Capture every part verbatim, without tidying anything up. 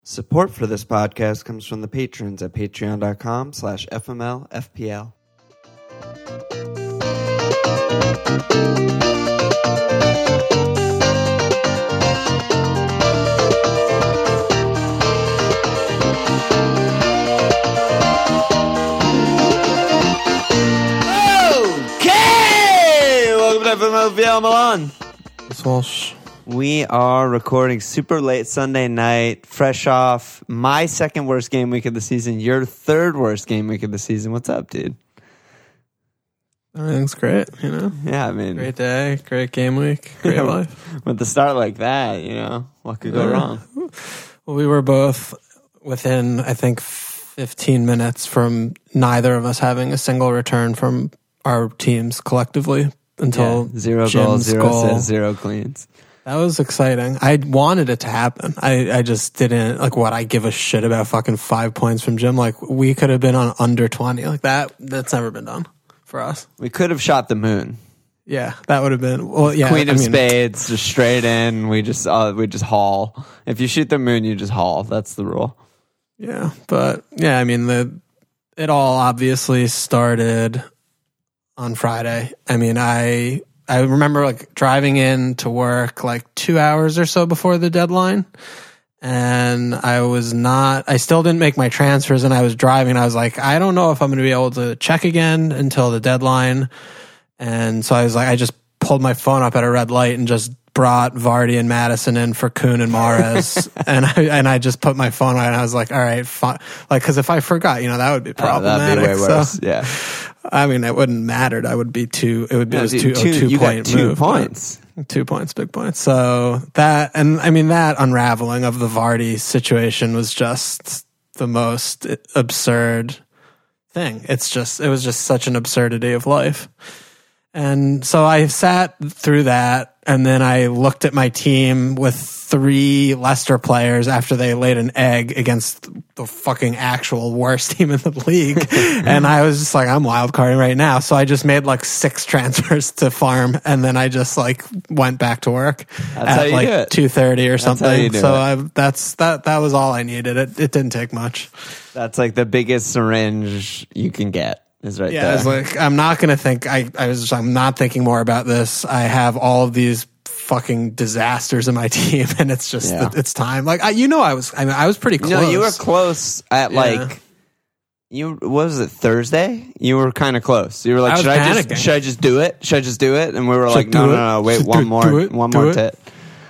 Support for this podcast comes from the patrons at patreon.com slash FMLFPL. Okay! Welcome to F M L F P L Milan. It's Walsh. We are recording super late Sunday night, fresh off my second worst game week of the season, your third worst game week of the season. What's up, dude? Everything's great, you know? Yeah, I mean... Great day, great game week, great yeah, life. With the start like that, you know, what could go yeah. wrong? Well, we were both within, I think, fifteen minutes from neither of us having a single return from our teams collectively until yeah, zero Jim's goals, zero goal. assists, zero cleans. That was exciting. I wanted it to happen. I, I just didn't, like, what, I give a shit about fucking five points from Jim. Like, we could have been on under twenty. Like, that, that's never been done for us. We could have shot the moon. Yeah, that would have been, well, yeah. Queen I of mean, spades, just straight in. We just, uh, we just haul. If you shoot the moon, you just haul. That's the rule. Yeah, but, yeah, I mean, the it all obviously started on Friday. I mean, I... I remember like driving in to work like two hours or so before the deadline, and I was not, I still didn't make my transfers, and I was driving and I was like, I don't know if I'm going to be able to check again until the deadline. And so I was like, I just pulled my phone up at a red light and just brought Vardy and Madison in for Kuhn and Mahrez. and I and I just put my phone on and I was like, all right, fine. Like, cause if I forgot, you know, that would be problematic. Oh, that'd be way worse. So, yeah. I mean, it wouldn't matter. I would be two. It would be No, it was dude, two, two, a two you point got two move, points. Two points, big points. So that, and I mean, that unraveling of the Vardy situation was just the most absurd thing. It's just, it was just such an absurdity of life. And so I sat through that, and then I looked at my team with three Leicester players after they laid an egg against the fucking actual worst team in the league. And I was just like, I'm wildcarding right now. So I just made like six transfers to farm, and then I just like went back to work That's how at you like do it. two thirty or That's how something. you do So it. I, that's that. That was all I needed. It, it didn't take much. That's like the biggest syringe you can get. Is right yeah, there. I was like, I'm not going to think, I, I was just, I'm not thinking more about this. I have all of these fucking disasters in my team, and it's just, Yeah. it's time. Like, I, you know, I was, I mean, I was pretty close. No, you were close at Yeah. like, you, what was it, Thursday? You were kind of close. You were like, I was should I panicking. just, should I just do it? Should I just do it? And we were Should like, do no, no, it. no, wait, Should one do- more, do it. one Do more it. tit.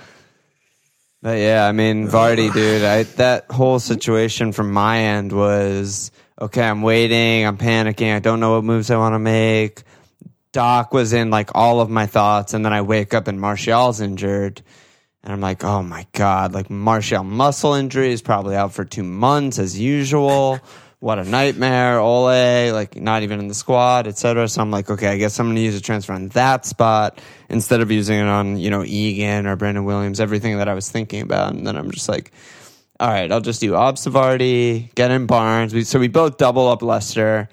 But yeah, I mean, Vardy, dude, I, that whole situation from my end was, okay, I'm waiting, I'm panicking, I don't know what moves I want to make. Doc was in like all of my thoughts, and then I wake up and Martial's injured, and I'm like, oh my God, like Martial muscle injury is probably out for two months as usual. What a nightmare. Ole, like not even in the squad, et cetera. So I'm like, okay, I guess I'm going to use a transfer on that spot instead of using it on, you know, Egan or Brandon Williams, everything that I was thinking about. And then I'm just like, all right, I'll just do Obstavardi, get in Barnes. We, so we both double up Leicester.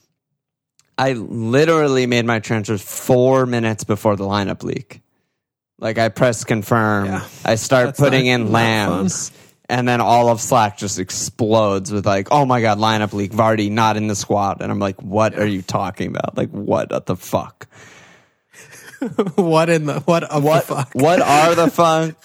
I literally made my transfers four minutes before the lineup leak. Like I pressed confirm. Yeah. I start That's putting not- in not Lambs. And then all of Slack just explodes with like, oh my God, lineup leak, Vardy not in the squad. And I'm like, what are you talking about? Like, what the fuck? what in the, what of What, the fuck? what are the fuck?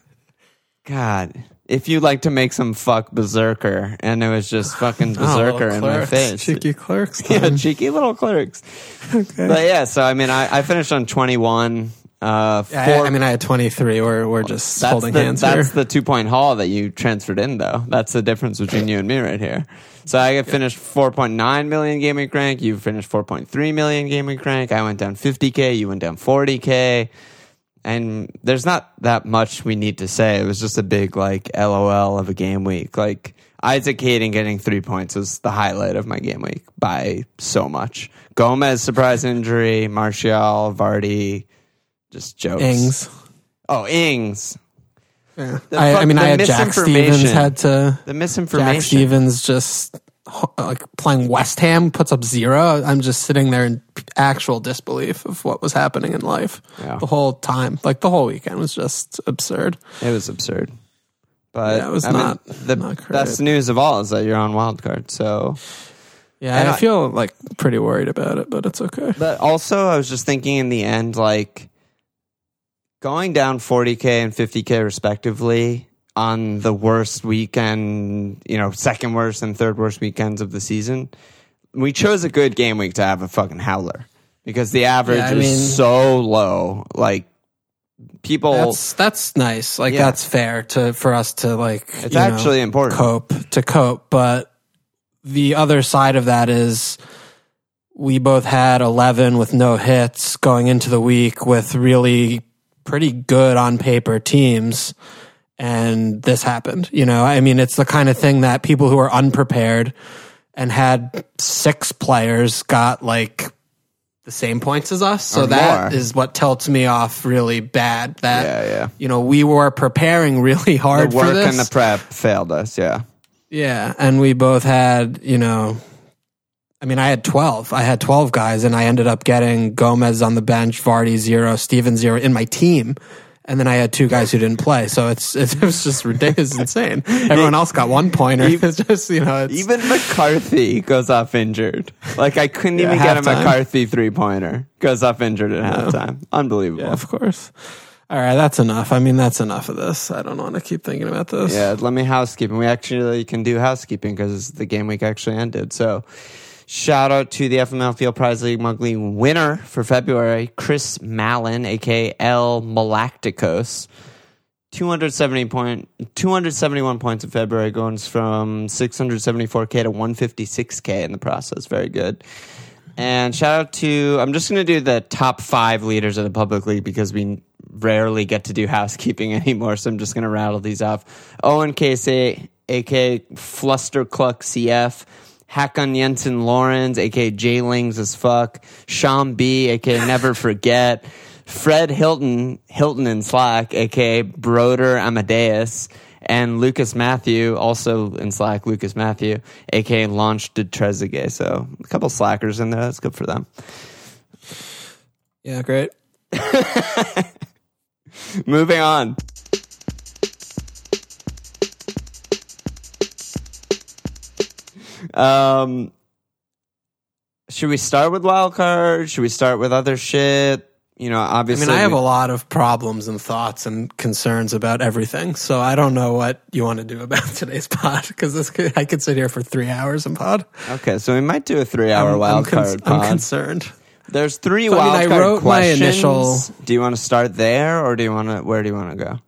God, if you like to make some fuck berserker, and it was just fucking Oh, berserker little in my clerks. face. Cheeky clerks. Yeah, time. cheeky little clerks. Okay. But yeah, so I mean, I, I finished on twenty-one. Uh, Yeah, four, I, I mean, I had twenty-three. We're, we're just that's holding the, hands That's here. the two point haul that you transferred in, though. That's the difference between you and me right here. So I finished four point nine million game week rank. You finished four point three million game week rank. I went down fifty K. You went down forty K. And there's not that much we need to say. It was just a big, like, LOL of a game week. Like, Isaac Hayden getting three points was the highlight of my game week by so much. Gomez, surprise injury. Martial, Vardy, just jokes. Ings. Oh, Ings. Yeah. The I, fuck- I mean, the I had Jack misinformation. Stevens had to... The misinformation. Jack Stevens just like playing West Ham puts up zero. I'm just sitting there in actual disbelief of what was happening in life Yeah. the whole time. Like the whole weekend was just absurd. It was absurd. But Yeah, it was I not- mean, the not great. best news of all is that you're on wild card. So, Yeah, And I I- feel like pretty worried about it, but it's okay. but also I was just thinking in the end, like going down forty K and fifty K respectively on the worst weekend, you know, second worst and third worst weekends of the season. We chose a good game week to have a fucking howler because the average Yeah, I is mean- so low. Like people, That's that's nice. Like Yeah. that's fair to for us to like. it's you know, actually important. cope to cope. But the other side of that is we both had eleven with no hits going into the week with really pretty good on paper teams. And this happened, you know, I mean, it's the kind of thing that people who are unprepared and had six players got like the same points as us. So Or that more. is what tilts me off really bad that, Yeah, yeah. you know, we were preparing really hard The work for this. and the prep failed us. Yeah. Yeah, and we both had, you know, I mean, I had twelve. I had twelve guys, and I ended up getting Gomez on the bench, Vardy zero, Steven zero in my team. And then I had two guys who didn't play. So it's, it's it was just ridiculous, insane. Everyone else got one pointer. It's just, you know, it's, Even McCarthy goes off injured. Like I couldn't Yeah, even get a halftime. McCarthy three pointer. Goes off injured at halftime. Unbelievable. yeah, of course. All right, that's enough. I mean, that's enough of this. I don't want to keep thinking about this. Yeah, let me housekeeping. We actually can do housekeeping because the game week actually ended. So, shout out to the F M L Field Prize League Mug League winner for February, Chris Mallon, aka L Malacticos. two hundred seventy point, two hundred seventy-one points in February, going from six hundred seventy-four K to one hundred fifty-six K in the process. Very good. And shout out to, I'm just going to do the top five leaders of the public league because we rarely get to do housekeeping anymore. So I'm just going to rattle these off. Owen Casey, A K Flustercluck C F. Hakon Jensen Lawrence, A K J-Lings as fuck. Sean B, A K Never Forget. Fred Hilton, Hilton in Slack, A K Broder Amadeus. And Lucas Matthew, also in Slack, Lucas Matthew, A K Launch de Trezeguet. So a couple slackers in there. That's good for them. Yeah, great. Moving on. Um, should we start with wild card? Should we start with other shit? You know, I obviously. mean, I have we- a lot of problems and thoughts and concerns about everything. So I don't know what you want to do about today's pod because this could, I could sit here for three hours and pod. Okay, so we might do a three-hour I'm, wild I'm cons- card I'm pod. concerned. There's three So, I mean, wild I card wrote my questions. initial- Do you want to start there, or do you want to? Where do you want to go?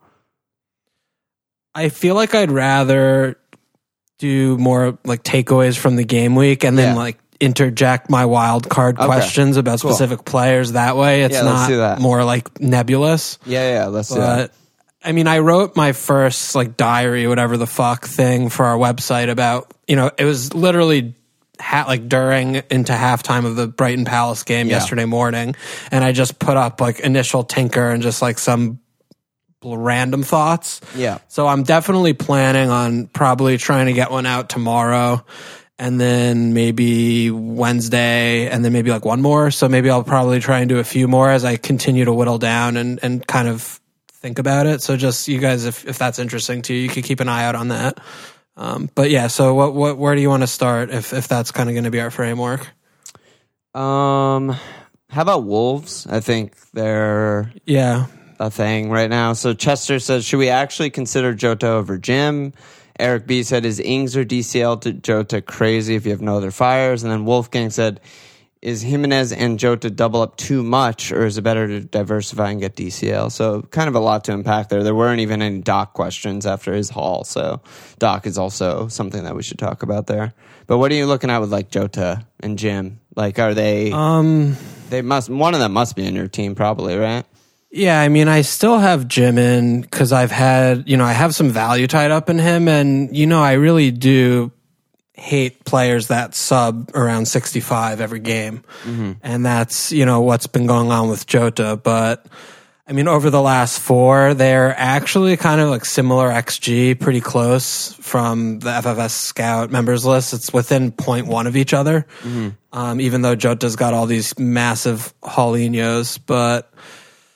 I feel like I'd rather do more like takeaways from the game week and then Yeah. like interject my wild card Okay. questions about Cool. specific players. That way it's Yeah, let's not do that. more like nebulous. Yeah, yeah. Let's do that. But I mean, I wrote my first like diary, whatever the fuck thing for our website about, you know, it was literally ha- like during into halftime of the Brighton Palace game Yeah. yesterday morning. And I just put up like initial tinker and just like some random thoughts. Yeah. So I'm definitely planning on probably trying to get one out tomorrow and then maybe Wednesday and then maybe like one more. So maybe I'll probably try and do a few more as I continue to whittle down and, and kind of think about it. So just you guys, if, if that's interesting to you, you could keep an eye out on that. Um, but yeah, so what, what, where do you want to start if, if that's kind of going to be our framework? Um, how about Wolves? I think they're Yeah. a thing right now. So Chester says, should we actually consider Jota over Jim? Eric B said, is Ings or D C L to Jota crazy if you have no other fires? And then Wolfgang said, is Jimenez and Jota double up too much, or is it better to diversify and get D C L? So kind of a lot to unpack there. There weren't even any Doc questions after his haul. So Doc is also something that we should talk about there. But what are you looking at with like Jota and Jim? Like, are they, Um, they must, one of them must be in your team probably, right? Yeah, I mean, I still have Jim in because I've had, you know, I have some value tied up in him. And, you know, I really do hate players that sub around sixty-five every game. Mm-hmm. And that's, you know, what's been going on with Jota. But, I mean, over the last four, they're actually kind of like similar X G, pretty close from the F F S Scout members list. It's within zero point one of each other, mm-hmm. um, even though Jota's got all these massive Paulinhos. But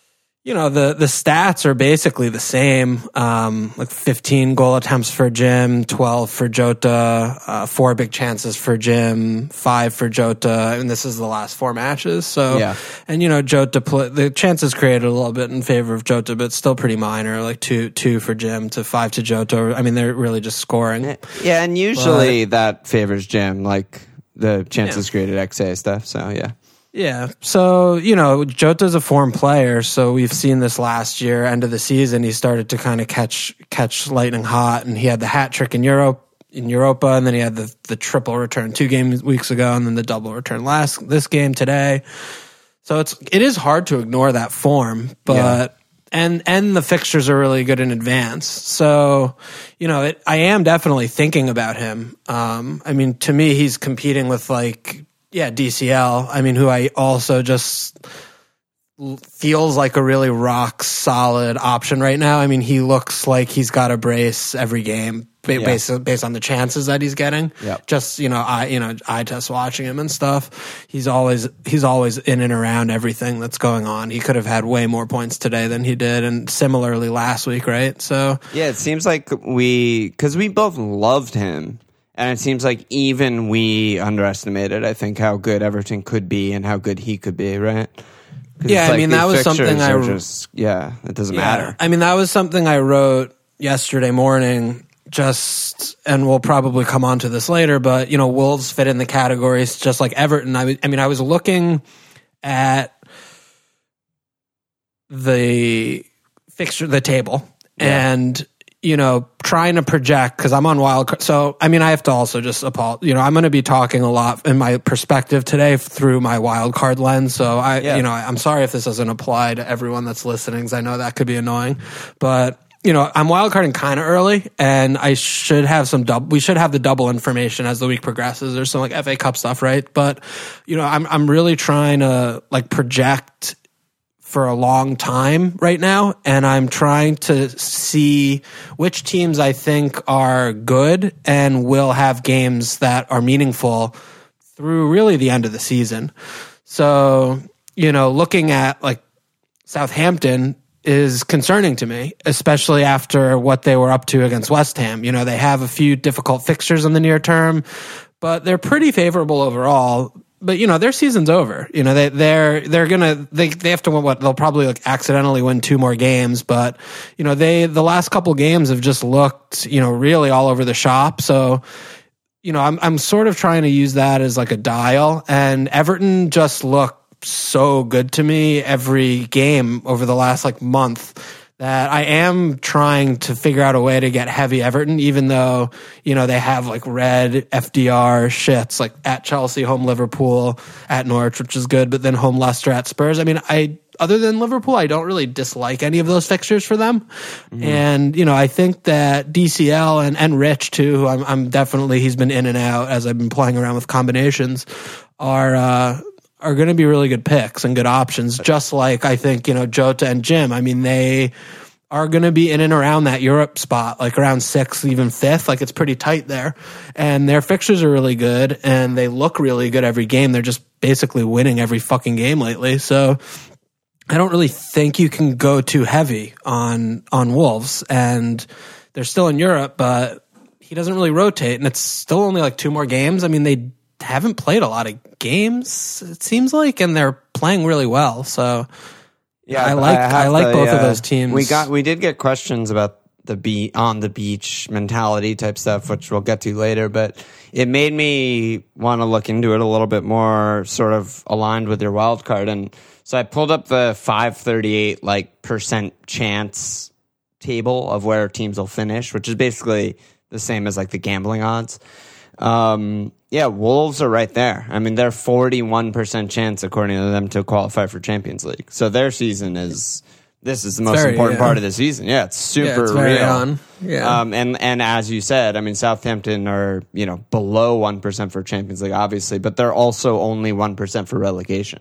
you know, the, the stats are basically the same. Um, like fifteen goal attempts for Jim, twelve for Jota, uh, four big chances for Jim, five for Jota. And this is the last four matches. So, yeah. And, you know, Jota, pl- the chances created a little bit in favor of Jota, but still pretty minor, like two, two for Jim to five to Jota. I mean, they're really just scoring. Yeah. And usually but, that favors Jim, like the chances yeah. created X A stuff. So, yeah. Yeah. So, you know, Jota's a form player, so we've seen this last year, end of the season, he started to kind of catch catch lightning hot, and he had the hat trick in Europe in Europa, and then he had the the triple return two games weeks ago, and then the double return last this game today. So it's it is hard to ignore that form, but yeah. and and the fixtures are really good in advance. So, you know, it, I am definitely thinking about him. Um, I mean, to me, he's competing with like Yeah, D C L. I mean, who I also just feels like a really rock solid option right now. I mean, he looks like he's got a brace every game based yeah. based on the chances that he's getting. Yep. Just you know, I you know, eye test watching him and stuff. He's always he's always in and around everything that's going on. He could have had way more points today than he did, and similarly last week, right? So yeah, it seems like we because we both loved him. And it seems like even we underestimated, I think, how good Everton could be and how good he could be, right? Yeah, like I mean, that was something I... Just, yeah, it doesn't yeah, matter. I mean, that was something I wrote yesterday morning, just, and we'll probably come on to this later, but, you know, Wolves fit in the categories just like Everton. I, I mean, I was looking at the fixture, the table, yeah. and... you know, trying to project because I'm on wild card. So, I mean, I have to also just apologize. You know, I'm going to be talking a lot in my perspective today through my wild card lens. So, I, yeah. you know, I'm sorry if this doesn't apply to everyone that's listening, because I know that could be annoying. But, you know, I'm wild carding kind of early, and I should have some double. We should have the double information as the week progresses. There's some like F A Cup stuff, right? But, you know, I'm I'm really trying to like project for a long time right now, and I'm trying to see which teams I think are good and will have games that are meaningful through really the end of the season. So, you know, looking at like Southampton is concerning to me, especially after what they were up to against West Ham. You know, they have a few difficult fixtures in the near term, but they're pretty favorable overall. But you know their season's over. You know they they're they're gonna they they have to win what they'll probably like accidentally win two more games. But you know they the last couple games have just looked you know really all over the shop. So you know I'm I'm sort of trying to use that as like a dial. And Everton just looked so good to me every game over the last like month, that I am trying to figure out a way to get heavy Everton, even though, you know, they have like red F D R shits, like at Chelsea, home Liverpool, at Norwich, which is good, but then home Leicester, at Spurs. I mean, I, other than Liverpool, I don't really dislike any of those fixtures for them. Mm-hmm. And, you know, I think that D C L and, and Rich too, who I'm, I'm definitely, he's been in and out as I've been playing around with combinations, are, uh, are going to be really good picks and good options, just like I think, you know, Jota and Jim. I mean, they are going to be in and around that Europe spot, like around sixth, even fifth. Like it's pretty tight there. And their fixtures are really good, and they look really good every game. They're just basically winning every fucking game lately. So I don't really think you can go too heavy on on Wolves. And they're still in Europe, but he doesn't really rotate, and it's still only like two more games. I mean, they haven't played a lot of games, it seems like, and they're playing really well. So yeah, I like I, I like the, both uh, of those teams. We got we did get questions about the be on the beach mentality type stuff, which we'll get to later, but it made me want to look into it a little bit more, sort of aligned with your wild card. And so I pulled up the five thirty-eight like percent chance table of where teams will finish, which is basically the same as like the gambling odds. Um, yeah, Wolves are right there. I mean, they're forty-one percent chance, according to them, to qualify for Champions League. So their season is, this is the most very, important yeah. part of the season. Yeah, it's super yeah, it's very real. On. Yeah. Um, and, and as you said, I mean, Southampton are, you know, below one percent for Champions League, obviously, but they're also only one percent for relegation.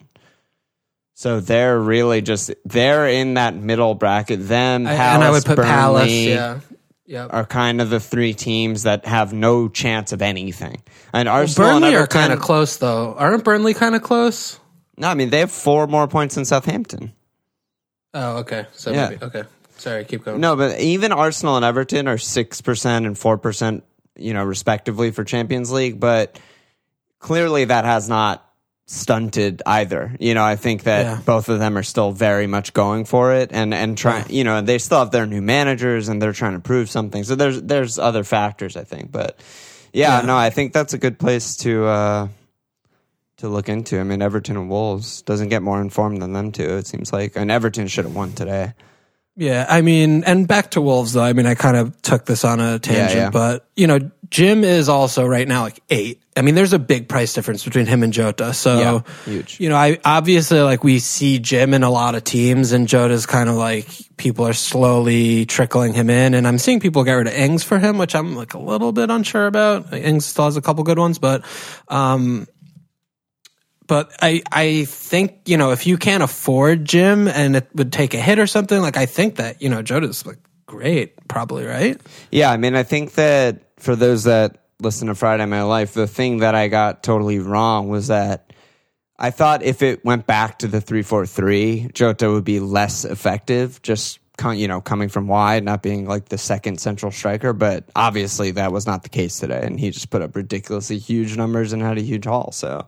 So they're really just, they're in that middle bracket. Them, I, Palace, and I would put Burnley, Palace, yeah. Yep. are kind of the three teams that have no chance of anything. And Arsenal well, Burnley and are kind of close, though. Aren't Burnley kind of close? No, I mean, they have four more points than Southampton. Oh, okay. So Yeah. maybe, okay. Sorry, keep going. No, but even Arsenal and Everton are six percent and four percent, you know, respectively for Champions League. But clearly that has not stunted either. You know, I think that Yeah. both of them are still very much going for it and, and trying, you know, they still have their new managers and they're trying to prove something. So there's, there's other factors, I think. But yeah, Yeah. no, I think that's a good place to, uh, to look into. I mean, Everton and Wolves doesn't get more informed than them two, it seems like. And Everton should have won today. Yeah, I mean, and back to Wolves though. I mean, I kind of took this on a tangent, Yeah, yeah. but you know, Jim is also right now like eight. I mean, there's a big price difference between him and Jota. So, Yeah, huge. You know, I obviously like we see Jim in a lot of teams, and Jota's kind of like people are slowly trickling him in, and I'm seeing people get rid of Ings for him, which I'm like a little bit unsure about. Ings still has a couple good ones, but. um But I, I think, you know, if you can't afford Jim and it would take a hit or something, like I think that, you know, Jota's like great, probably, right? Yeah, I mean, I think that for those that listen to Friday Night Life, the thing that I got totally wrong was that I thought if it went back to the three four three, Jota would be less effective, just, you know, coming from wide, not being like the second central striker. But obviously that was not the case today, and he just put up ridiculously huge numbers and had a huge haul, so...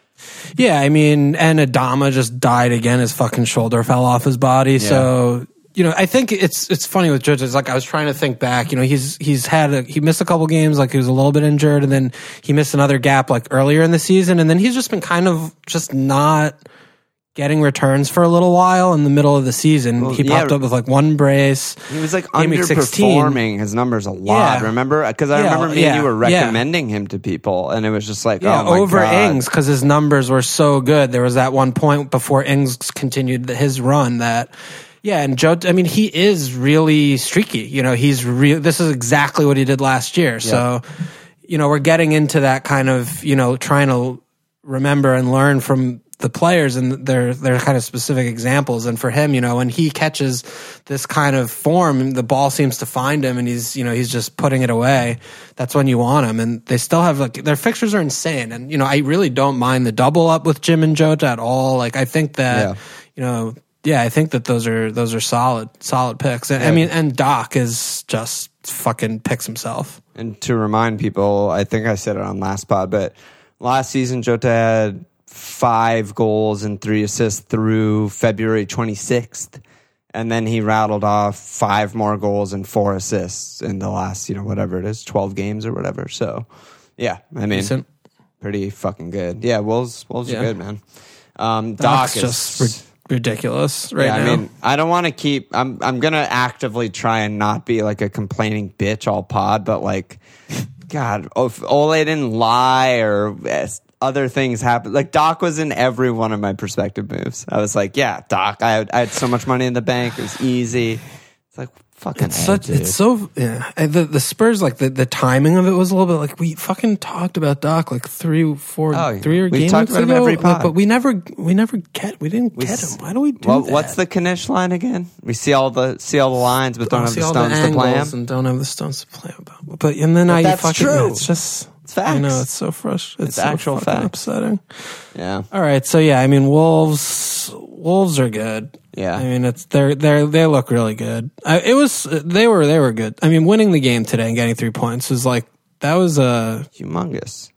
Yeah, I mean, and Adama just died again. His fucking shoulder fell off his body. Yeah. So, you know, I think it's it's funny with Jota. It's like I was trying to think back. You know, he's he's had a, he missed a couple games, like he was a little bit injured, and then he missed another gap like earlier in the season, and then he's just been kind of just not getting returns for a little while in the middle of the season. Well, he yeah. popped up with like one brace. He was like Game week sixteen. underperforming his numbers a lot. Yeah. Remember? Because I Yeah, remember me yeah, and you were yeah. recommending him to people, and it was just like, Yeah, oh my over God. Ings because his numbers were so good. There was that one point before Ings continued his run that, yeah, and Joe. I mean, he is really streaky. You know, he's real. This is exactly what he did last year. So, you know, we're getting into that kind of, you know, trying to remember and learn from the players and their their kind of specific examples. And for him, you know, when he catches this kind of form, the ball seems to find him, and he's, you know, he's just putting it away. That's when you want him. And they still have like their fixtures are insane. And you know, I really don't mind the double up with Jim and Jota at all. Like I think that, Yeah. you know, yeah, I think that those are those are solid solid picks. And, I Yeah. mean, and Doc is just fucking picks himself. And to remind people, I think I said it on last pod, but last season Jota had five goals and three assists through February twenty-sixth. And then he rattled off five more goals and four assists in the last, you know, whatever it is, twelve games or whatever. So, yeah, I mean, Decent. pretty fucking good. Yeah, Wolves, Wolves Yeah. are good, man. Um, Doc Doc's is just ri- ridiculous right yeah, now. I mean, I don't want to keep. I'm I'm gonna actively try and not be like a complaining bitch all pod, but like, God, if Ole didn't lie or other things happened. Like Doc was in every one of my perspective moves. I was like, yeah, Doc. I had, I had so much money in the bank. It was easy. It's like fucking. It's A, such, dude. it's so yeah. And The the Spurs like the, the timing of it was a little bit like we fucking talked about Doc like three four Oh, yeah. three or We've games talked about him ago, every but, pod. but we never we never get we didn't We get s- him. Why do we do well, that? what's the Knish line again? We see all the see all the lines, but don't have See the all stones to play angles them. and don't have the stones to play about. But and then I that's fucking true. it's just It's facts. I know it's so frustrating. It's, It's so actual fucking facts. upsetting. Yeah, All right, so yeah, I mean Wolves Wolves are good. Yeah. I mean it's they're they they look really good. I, it was they were they were good. I mean winning the game today and getting three points was like that was a humongous.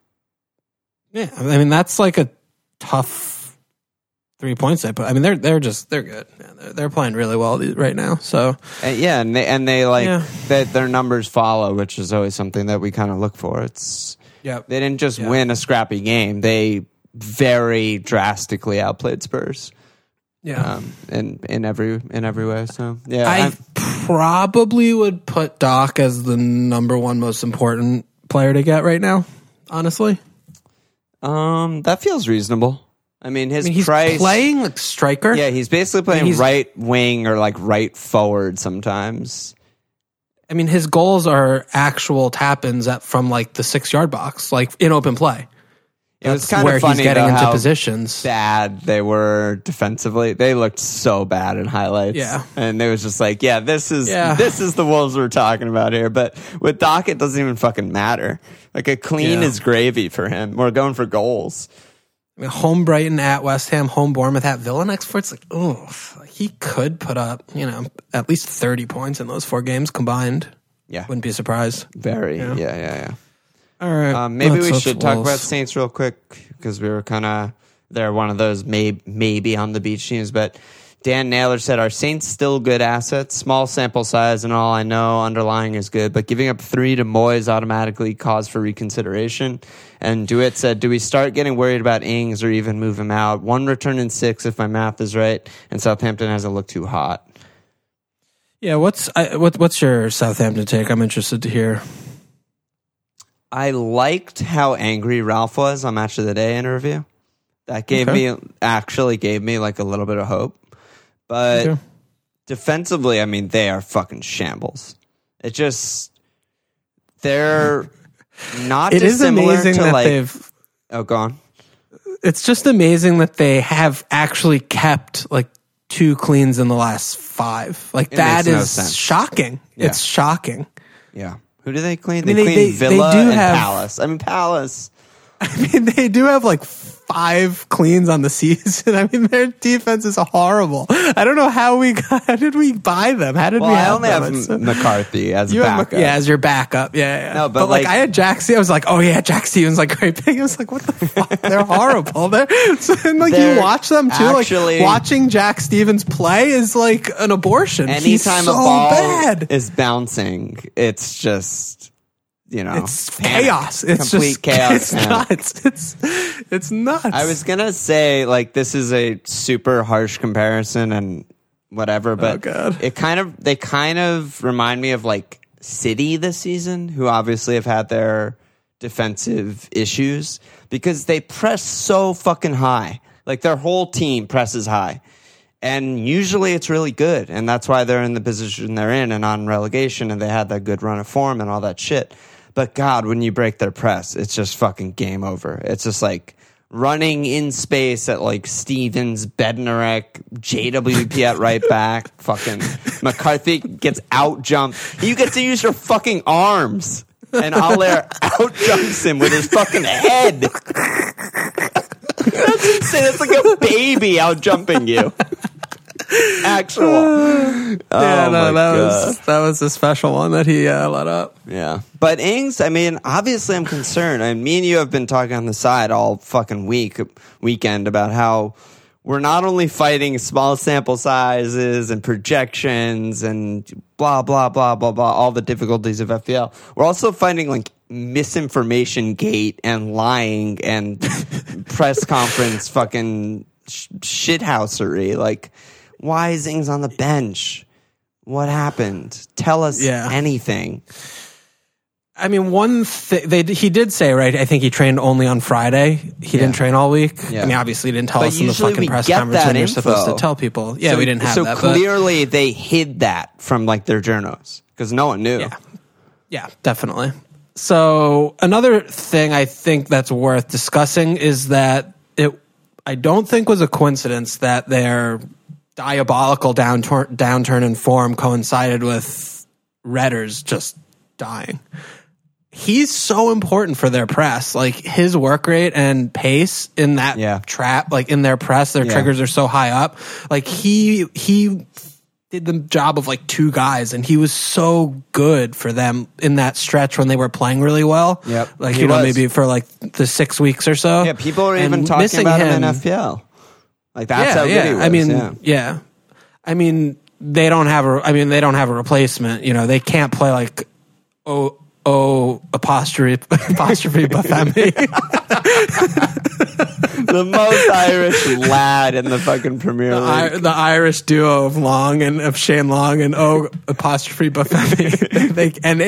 yeah. I mean that's like a tough three points they put. I mean they're they're just they're good. Yeah, they're, they're playing really well right now. So And yeah, and they and they like Yeah. that their numbers follow, which is always something that we kind of look for. It's yeah, they didn't just Yeah. win a scrappy game; they very drastically outplayed Spurs, yeah. um, in in every in every way. So yeah, I I'm- probably would put Doc as the number one most important player to get right now. Honestly, um, that feels reasonable. I mean, his I mean, he's price. playing like striker. Yeah, he's basically playing he's- right wing or like right forward sometimes. I mean, his goals are actual tap-ins at, from like the six-yard box, like in open play. It was That's kind where of funny he's getting though, into how positions. bad they were defensively. They looked so bad in highlights. Yeah. And it was just like, yeah, this is Yeah. this is the Wolves we're talking about here. But with Doc, it doesn't even fucking matter. Like a clean Yeah. is gravy for him. We're going for goals. I mean, home Brighton at West Ham, home Bournemouth at Villa next four. It's like, oh, he could put up, you know, at least thirty points in those four games combined. Yeah. Wouldn't be surprised. Very. Yeah, yeah, yeah. yeah. All right. Um, maybe Let's we should look talk Wolves. about Saints real quick because we were kind of, they're one of those may, maybe on the beach teams, but Dan Naylor said, are Saints still good assets? Small sample size and all, I know underlying is good, but giving up three to Moyes automatically cause for reconsideration. And DeWitt said, do we start getting worried about Ings or even move him out? One return in six, if my math is right, and Southampton hasn't looked too hot. Yeah, what's I, what, what's your Southampton take? I'm interested to hear. I liked how angry Ralph was on Match of the Day interview. That gave Okay. me, actually gave me like a little bit of hope. But Okay. defensively, I mean, they are fucking shambles. It just, they're not It is dissimilar amazing to that like, they've. oh, go on. It's just amazing that they have actually kept like two cleans in the last five. Like It that makes no is sense. shocking. Yeah. It's shocking. Yeah. Who do they clean? mean, They they- clean they- they Villa do and have- Palace. I mean, Palace. I mean, they do have like five cleans on the season. I mean, their defense is horrible. I don't know how we got, how did we buy them? How did Well, we I have only them? have It's- M- McCarthy as You have backup. Mc- yeah, as your backup. Yeah, yeah. No, but, like, like- I had Jack Stevens. I was like, oh yeah, Jack Stevens, like great pick. I was like, what the fuck? They're horrible. They're so, and like They're you watch them too. actually- like watching Jack Stevens play is like an abortion. He's Anytime so a ball bad. is bouncing, it's just, you know, It's panic. chaos. It's complete just chaos. It's panic. nuts. It's it's nuts. I was gonna say like this is a super harsh comparison and whatever, but Oh, God. it kind of they kind of remind me of like City this season, who obviously have had their defensive issues because they press so fucking high. Like their whole team presses high. And usually it's really good, and that's why they're in the position they're in and on relegation, and they had that good run of form and all that shit. But God, when you break their press, it's just fucking game over. It's just like running in space at like Stevens, Bednarek, J W P at right back. Fucking McCarthy gets out jumped. You get to use your fucking arms, and Aller out jumps him with his fucking head. That's insane. It's like a baby out jumping you. Actual. yeah, Oh no, my that God. was that was a special one that he uh, let up. Yeah. But Ings, I mean, obviously I'm concerned. I mean, me and you have been talking on the side all fucking week, weekend about how we're not only fighting small sample sizes and projections and blah, blah, blah, blah, blah, all the difficulties of F P L. We're also fighting like misinformation gate and lying and press conference fucking sh- shithousery. Like, why is Ings on the bench? What happened? Tell us Yeah. anything. I mean, one thing they he did say, right? I think he trained only on Friday. He Yeah. didn't train all week. Yeah. I mean, obviously, he didn't tell But us in the usually fucking we press get conference that when you're info. supposed to tell people. Yeah, So- we didn't have so that. but- clearly they hid that from like their journos because no one knew. Yeah. Yeah, definitely. So another thing I think that's worth discussing is that it I don't think was a coincidence that their diabolical downturn downturn in form coincided with Redders just dying. He's so important for their press. Like his work rate and pace in that Yeah. trap, like in their press, their Yeah. triggers are so high up. Like he he did the job of like two guys, and he was so good for them in that stretch when they were playing really well. Yep, like he you know was. maybe for like the six weeks or so. Yeah, people are And even talking missing about him in F P L. Like that's yeah, how good yeah. he was. I mean, yeah. yeah. I mean, they don't have a. I mean, they don't have a replacement. You know, they can't play like oh oh apostrophe apostrophe Bafemi. The most Irish lad in the fucking Premier The, League. I, the Irish duo of Long and of Shane Long and O apostrophe Bafemi. they, and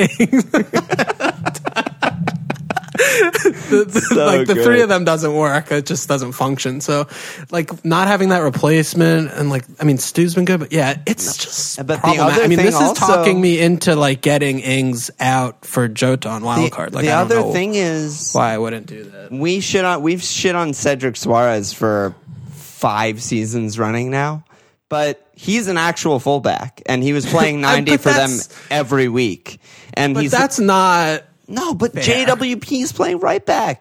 the, the, So like the good. three of them doesn't work. It just doesn't function. So, like not having that replacement and like I mean, Stu's been good, but yeah, it's just But the problematic. other I mean, thing this is also- talking me into like getting Ings out for Jota on wild the card. Like the I don't other know thing is why I wouldn't do that. we shit on we've shit on Cedric Suarez for five seasons running now, but he's an actual fullback and he was playing ninety But for them that's- every week. And But he's that's not. no, but fair. J W P is playing right back.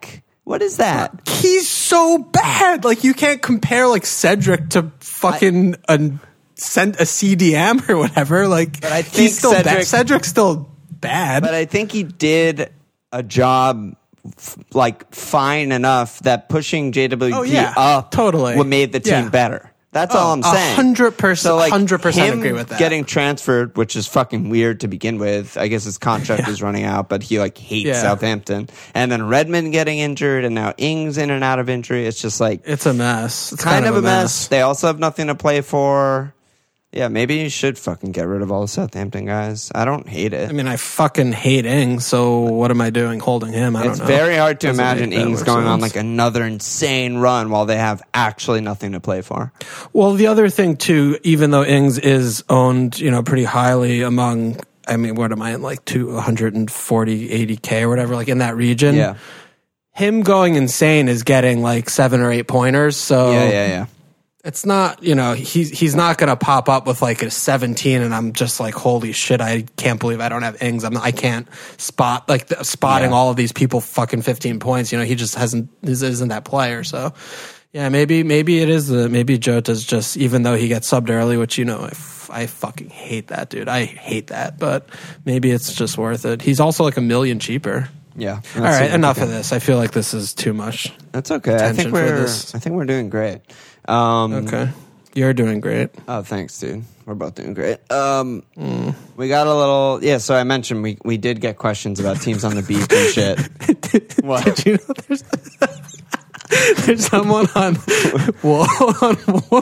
What is that? He's so bad. Like, you can't compare like Cedric to fucking I, a send a C D M or whatever. Like, but I think he's still Cedric, bad. Cedric's still bad. But I think he did a job f- like fine enough that pushing J W P oh, yeah, up totally what made the team yeah. better. That's oh, all I'm saying. hundred percent, so like hundred percent him agree with that. Getting transferred, which is fucking weird to begin with. I guess his contract yeah. is running out, but he like hates yeah. Southampton. And then Redmond getting injured, and now Ings in and out of injury. It's just like it's a mess. It's kind, kind of, of a mess. mess. They also have nothing to play for. Yeah, maybe you should fucking get rid of all the Southampton guys. I don't hate it. I mean, I fucking hate Ings, so what am I doing holding him? I don't it's know. It's very hard to Doesn't imagine Ings going sense. on like another insane run while they have actually nothing to play for. Well, the other thing too, even though Ings is owned, you know, pretty highly among, I mean, what am I in, like two hundred forty, eighty K or whatever, like in that region? Yeah. Him going insane is getting like seven or eight pointers, so yeah, yeah, yeah. It's not, you know, he's he's not going to pop up with like a seventeen, and I'm just like, holy shit, I can't believe I don't have Ings. I'm not, I can't spot like the, spotting yeah. all of these people fucking fifteen points. You know, he just hasn't isn't that player. So yeah, maybe maybe it is the maybe Jota's just, even though he gets subbed early, which, you know, I, f- I fucking hate that, dude. I hate that, but maybe it's just worth it. He's also like a million cheaper. Yeah. All right, enough of this. I feel like this is too much. That's okay. I think we're I think we're doing great. Um, okay. You're doing great. Oh, thanks, dude. We're both doing great. Um, mm. We got a little, yeah. So I mentioned we we did get questions about teams on the beach and shit. did, what? Did you know there's there's someone on wall on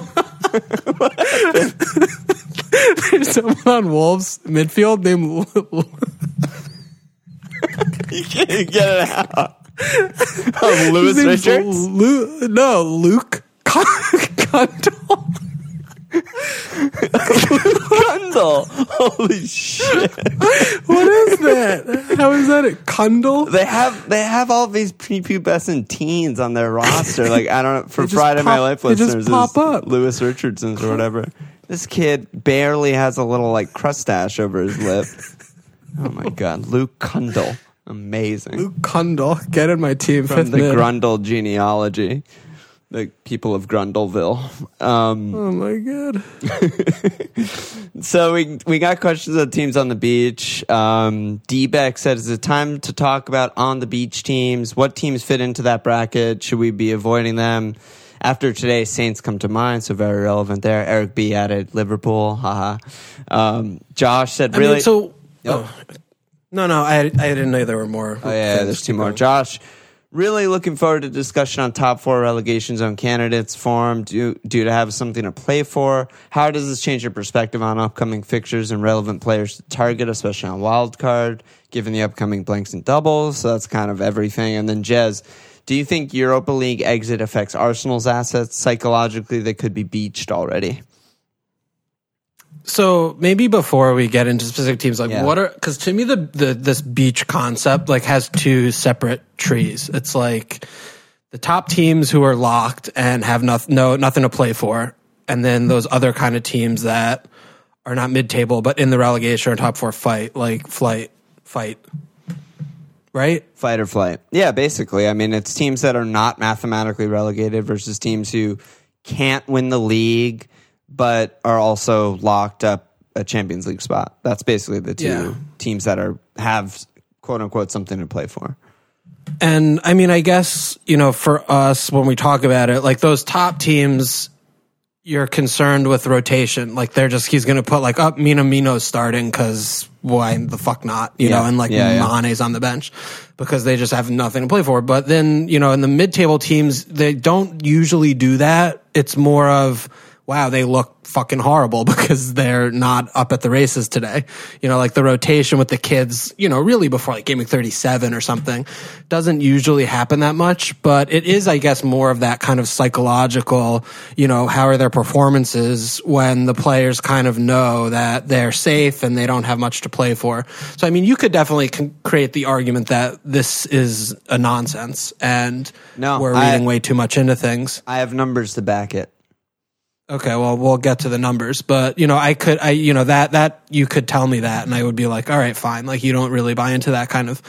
there's someone on Wolves midfield named. You can't get it out. Oh, Lewis Richards? Lu- no, Luke Cundle. Cundle. Holy shit. What is that? How is that a Cundle? They have they have all these prepubescent teens on their roster. Like, I don't know, for Friday pop, My Life listeners, just pop up. Lewis Richardson's or whatever. This kid barely has a little like crustache over his lip. Oh my god, Luke Cundle. Amazing. Luke Cundle. Get in my team. From the mid. Grundle genealogy. The people of Grundleville. Um, oh my god. So we we got questions of teams on the beach. Um, D-Beck said, is it time to talk about on the beach teams? What teams fit into that bracket? Should we be avoiding them? After today, Saints come to mind, so very relevant there. Eric B added Liverpool. Haha. Um, Josh said, really? I mean, so, Yep. oh, no, no, I, I didn't know there were more. Oh, yeah, there's two more. Josh, really looking forward to discussion on top four relegation zone candidates formed due, due to have something to play for. How does this change your perspective on upcoming fixtures and relevant players to target, especially on wild card, given the upcoming blanks and doubles? So that's kind of everything. And then Jez, do you think Europa League exit affects Arsenal's assets? Psychologically, they could be beached already. So maybe before we get into specific teams, like Yeah. what are, because to me the, the this beach concept like has two separate trees. It's like the top teams who are locked and have no, no nothing to play for, and then those other kind of teams that are not mid-table but in the relegation or top four fight, like flight fight, right? Fight or flight. Yeah, basically. I mean, it's teams that are not mathematically relegated versus teams who can't win the league but are also locked up a Champions League spot. That's basically the two Yeah. teams that are have quote unquote something to play for. And I mean, I guess, you know, for us, when we talk about it, like those top teams, you're concerned with rotation. Like they're just, he's going to put like, up oh, Minamino's starting because why the fuck not, you Yeah. know, and like Yeah, yeah. Mane's on the bench because they just have nothing to play for. But then, you know, in the mid-table teams, they don't usually do that. It's more of, wow, they look fucking horrible because they're not up at the races today. You know, like the rotation with the kids, you know, really before like game week thirty-seven or something doesn't usually happen that much, but it is, I guess, more of that kind of psychological, you know, how are their performances when the players kind of know that they're safe and they don't have much to play for. So, I mean, you could definitely con- create the argument that this is a nonsense and No, we're I- reading way too much into things. I have numbers to back it. Okay, well, we'll get to the numbers, but you know, I could, I, you know, that, that you could tell me that and I would be like, all right, fine. Like you don't really buy into that kind of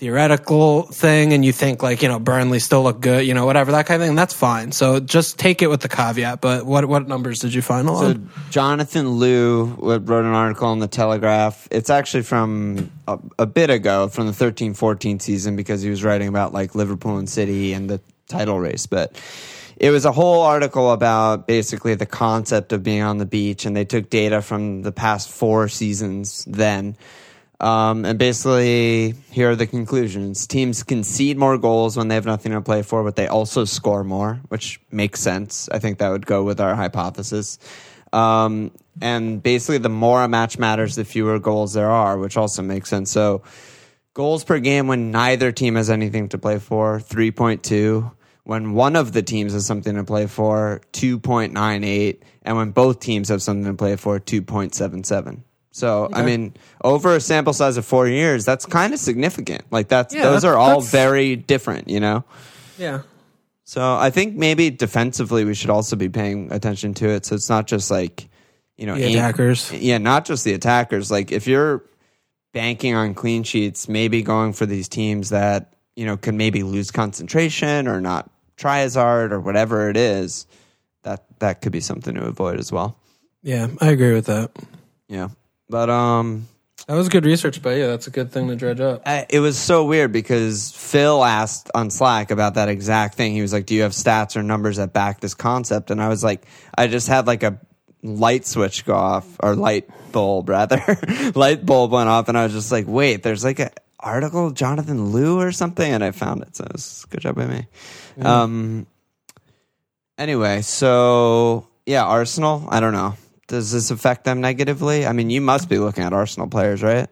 theoretical thing and you think like, you know, Burnley still look good, you know, whatever, that kind of thing, that's fine. So just take it with the caveat. But what what numbers did you find So on? Jonathan Liu wrote an article in the Telegraph. It's actually from a, a bit ago, from the thirteen fourteen season, because he was writing about like Liverpool and City and the title race. But it was a whole article about basically the concept of being on the beach, and they took data from the past four seasons then. Um, and basically, here are the conclusions. Teams concede more goals when they have nothing to play for, but they also score more, which makes sense. I think that would go with our hypothesis. Um, and basically, the more a match matters, the fewer goals there are, which also makes sense. So, goals per game when neither team has anything to play for, three point two. When one of the teams has something to play for, two point nine eight. And when both teams have something to play for, two point seven seven. So, okay. I mean, over a sample size of four years, that's kind of significant. Like, that's yeah, those that's, are all very different, you know? Yeah. So, I think maybe defensively we should also be paying attention to it. So, it's not just like, you know, the attackers. Yeah, not just the attackers. Like, if you're banking on clean sheets, maybe going for these teams that, you know, can maybe lose concentration or not try as hard or whatever it is, that that could be something to avoid as well. Yeah, I agree with that. Yeah. But um, that was good research, but yeah, that's a good thing to dredge up. I, it was so weird because Phil asked on Slack about that exact thing. He was like, "Do you have stats or numbers that back this concept?" And I was like, "I just had like a light switch go off, or light bulb rather, light bulb went off," and I was just like, "Wait, there's like an article, Jonathan Liu or something," and I found it. So it was good job by me. Mm. Um. Anyway, so yeah, Arsenal. I don't know. Does this affect them negatively? I mean, you must be looking at Arsenal players, right?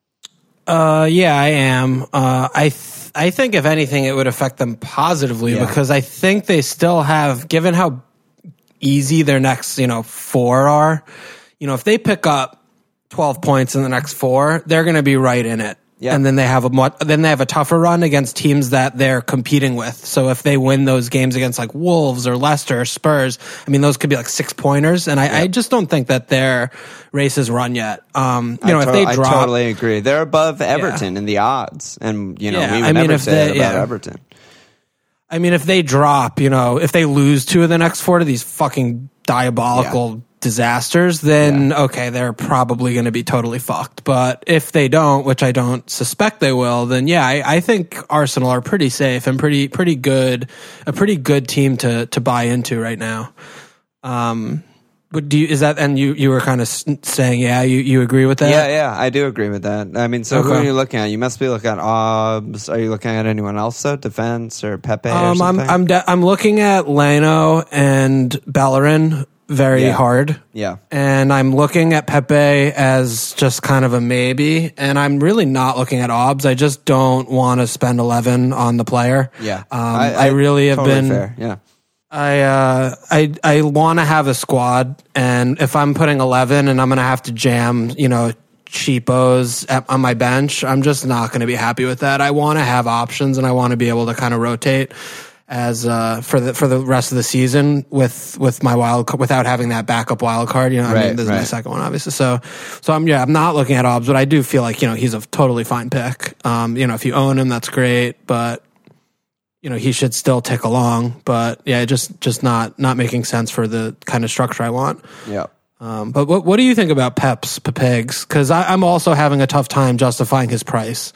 Uh, yeah, I am. Uh, I th- I think if anything, it would affect them positively yeah. because I think they still have, given how easy their next, you know, four are. You know, if they pick up twelve points in the next four, they're going to be right in it. Yeah. And then they have a then they have a tougher run against teams that they're competing with. So if they win those games against like Wolves or Leicester or Spurs, I mean those could be like six pointers. And I, yeah. I just don't think that their race is run yet. Um, you know, to- if they drop, I totally agree. They're above Everton yeah. in the odds, and you know yeah. we would I mean, never if say they, that about yeah. Everton. I mean, if they drop, you know, if they lose two of the next four to these fucking diabolical. Yeah. disasters, then yeah. okay, they're probably going to be totally fucked. But if they don't, which I don't suspect they will, then yeah, I, I think Arsenal are pretty safe and pretty pretty good, a pretty good team to to buy into right now. Um, but do you, is that and you you were kind of saying yeah, you you agree with that? Yeah, yeah, I do agree with that. I mean, so okay. who are you looking at? You must be looking at Obbs. Are you looking at anyone else though? Defense or Pepe? Um, or something? I'm I'm de- I'm looking at Leno and Bellerin. Very yeah. hard. Yeah. And I'm looking at Pepe as just kind of a maybe. And I'm really not looking at Obbs. I just don't want to spend eleven on the player. Yeah. Um, I, I, I really have totally been. Fair. Yeah. I, uh, I, I want to have a squad. And if I'm putting eleven and I'm going to have to jam, you know, cheapos at, on my bench, I'm just not going to be happy with that. I want to have options and I want to be able to kind of rotate. As uh, for the for the rest of the season with with my wild without having that backup wild card, you know, right, I mean, this right. is my second one, obviously. So, so I'm yeah, I'm not looking at Obbs, but I do feel like you know he's a totally fine pick. Um, you know, if you own him, that's great, but you know he should still tick along. But yeah, just just not not making sense for the kind of structure I want. Yeah. Um, but what what do you think about Pep's Pepegs? Because I'm also having a tough time justifying his price.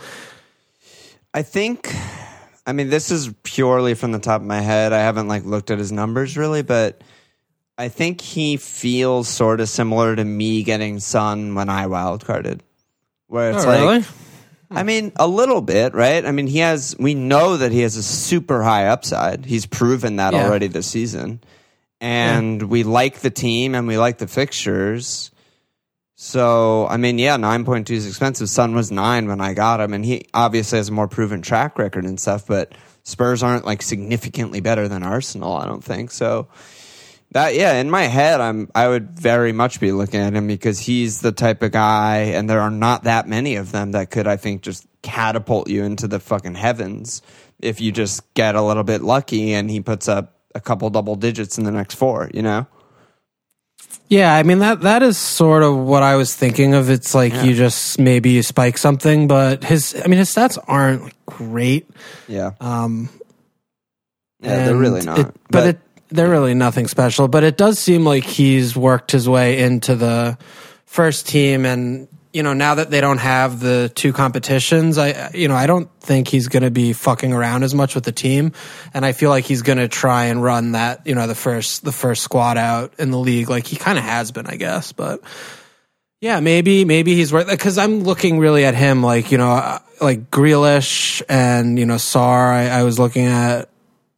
I think. I mean, this is purely from the top of my head. I haven't like looked at his numbers really, but I think he feels sort of similar to me getting Son when I wildcarded, where it's oh, like, really? I mean, a little bit, right? I mean, he has. We know that he has a super high upside. He's proven that yeah. already this season, and yeah. we like the team and we like the fixtures. So, I mean, yeah, nine point two is expensive. Son was nine when I got him, and he obviously has a more proven track record and stuff, but Spurs aren't, like, significantly better than Arsenal, I don't think. So, that, yeah, in my head, I'm, I would very much be looking at him because he's the type of guy, and there are not that many of them that could, I think, just catapult you into the fucking heavens if you just get a little bit lucky and he puts up a couple double digits in the next four, you know? Yeah, I mean that that is sort of what I was thinking of. It's like Yeah. you just maybe you spike something, but his I mean his stats aren't like, great. Yeah. Um, Yeah, they're and really not. it- but but it, they're really nothing special. But it does seem like he's worked his way into the first team, and you know now that they don't have the two competitions, I you know I don't think he's going to be fucking around as much with the team, and I feel like he's going to try and run that you know the first the first squad out in the league, like he kind of has been, I guess, but. Yeah, maybe maybe he's worth because I'm looking really at him like you know uh, like Grealish and you know Sarr. I, I was looking at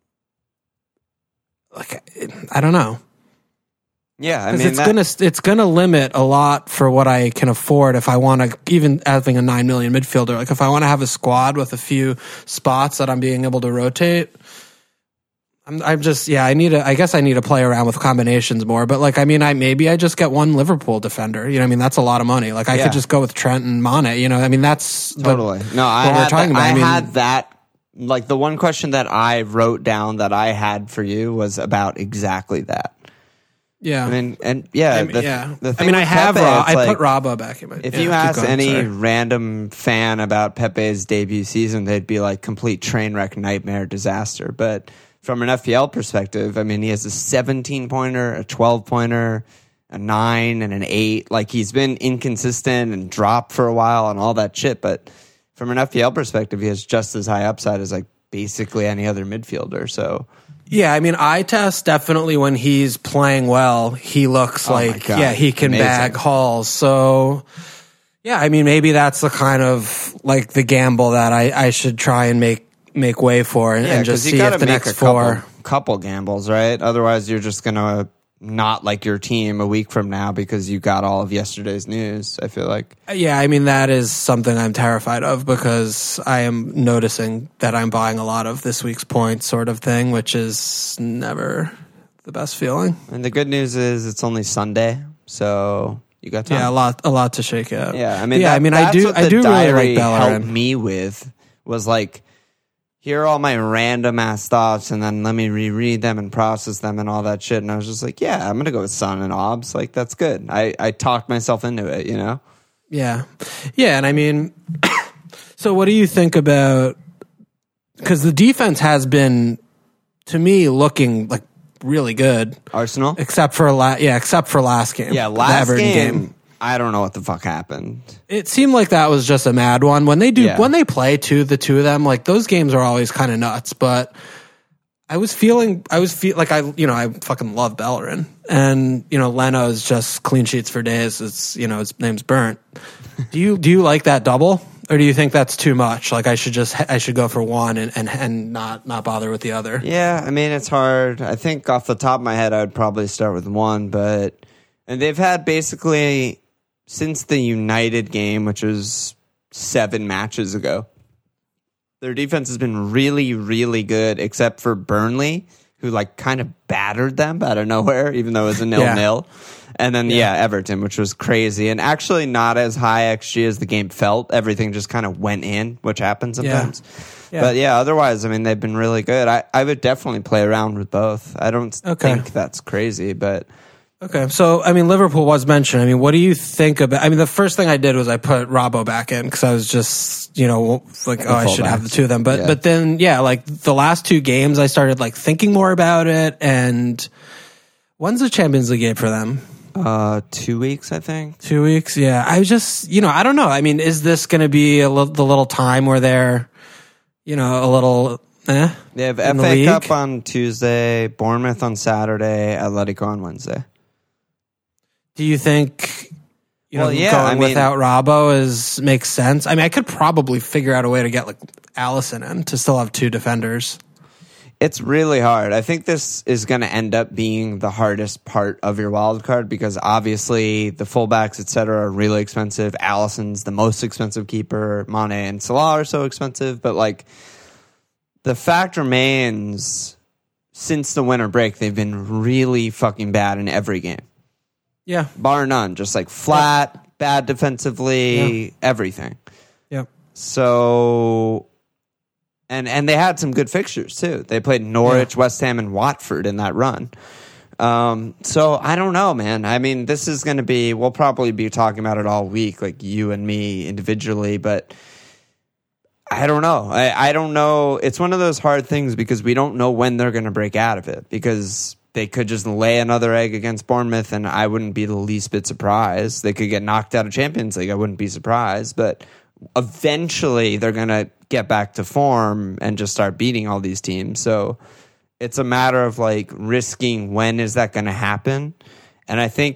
like I don't know. yeah, I 'Cause mean, it's that- gonna it's gonna limit a lot for what I can afford if I want to even having a nine million midfielder. Like if I want to have a squad with a few spots that I'm being able to rotate. I'm I'm just yeah I need to I guess I need to play around with combinations more. But like I mean I maybe I just get one Liverpool defender. You know what I mean that's a lot of money. Like I Yeah. could just go with Trent and Mane. You know I mean that's the- Totally. No, I what we're had talking that, about. I, I mean- had that. Like the one question that I wrote down that I had for you was about exactly that. yeah I mean, and yeah, I mean, the, yeah. the I thing mean I with have Pepe, Ra- it's I like, put Rabba back in my. If yeah, you keep ask going, any sorry. random fan about Pepe's debut season, they'd be like complete train wreck, nightmare, disaster. But from an F P L perspective, I mean, he has a seventeen pointer, a twelve pointer, a nine, and an eight. Like he's been inconsistent and dropped for a while and all that shit. But from an F P L perspective, he has just as high upside as like basically any other midfielder. So Yeah, I mean, eye test definitely when he's playing well, he looks Oh my like God. yeah, he can Amazing. bag hauls. So yeah, I mean, maybe that's the kind of like the gamble that I, I should try and make make way for and, yeah, and just because you see got if to the make next a couple, four. couple gambles, right? Otherwise, you're just gonna not like your team a week from now because you got all of yesterday's news. I feel like. Yeah, I mean that is something I'm terrified of because I am noticing that I'm buying a lot of this week's points sort of thing, which is never the best feeling. And the good news is it's only Sunday, so you got time. Yeah, a lot a lot to shake out. Yeah, I mean, yeah, that- I mean, I that's do what I the do really diary like helped Bellerin. me with was like, here are all my random ass thoughts, and then let me reread them and process them and all that shit. And I was just like, yeah, I'm gonna go with Son and Obs. Like that's good. I I talked myself into it, you know. Yeah. Yeah. And I mean, so what do you think about, because the defense has been, to me, looking like really good, Arsenal. except for, la- yeah, except for last game. Yeah, the last Everton game, I don't know what the fuck happened. It seemed like that was just a mad one. When they do, Yeah. when they play two, the two of them, like those games are always kind of nuts, but I was feeling, I was feel like I, you know, I fucking love Bellerin, and you know, Leno is just clean sheets for days. It's you know, his name's burnt. do you do you like that double, or do you think that's too much? Like I should just I should go for one and and, and not not bother with the other. Yeah, I mean it's hard. I think off the top of my head, I would probably start with one, but and they've had basically since the United game, which was seven matches ago. Their defense has been really, really good, except for Burnley, who like kind of battered them out of nowhere, even though it was a nil-nil. And then, yeah. yeah, Everton, which was crazy. And actually not as high X G as the game felt. Everything just kind of went in, which happens sometimes. Yeah. Yeah. But yeah, otherwise, I mean, they've been really good. I, I would definitely play around with both. I don't Okay. think that's crazy, but... Okay, so I mean, Liverpool was mentioned. I mean, what do you think about? I mean, the first thing I did was I put Robbo back in because I was just, you know, like, oh, I should have the two of them. But Yeah. but then, yeah, like the last two games, I started like thinking more about it. And when's the Champions League game for them? Uh, two weeks, I think. Two weeks. Yeah, I was just, you know, I don't know. I mean, is this going to be a li- the little time where they're, you know, a little? Eh, They have in F the A league? Cup on Tuesday, Bournemouth on Saturday, Atletico on Wednesday. Do you think, you know, Well, yeah, going I mean- without Robbo is makes sense? I mean, I could probably figure out a way to get like Allison in to still have two defenders. It's really hard. I think this is going to end up being the hardest part of your wild card because obviously the fullbacks, et cetera, are really expensive. Allison's the most expensive keeper. Mane and Salah are so expensive. But like the fact remains, since the winter break, they've been really fucking bad in every game. Yeah. Bar none. Just like flat, bad defensively, everything. Yep. So, and and they had some good fixtures too. They played Norwich, West Ham, and Watford in that run. Um, so I don't know, man. I mean, this is going to be, we'll probably be talking about it all week, like you and me individually, but I don't know. I, I don't know. It's one of those hard things because we don't know when they're going to break out of it, because they could just lay another egg against Bournemouth and I wouldn't be the least bit surprised. They could get knocked out of Champions League. I wouldn't be surprised, but eventually they're going to get back to form and just start beating all these teams. So it's a matter of like risking when is that going to happen. And I think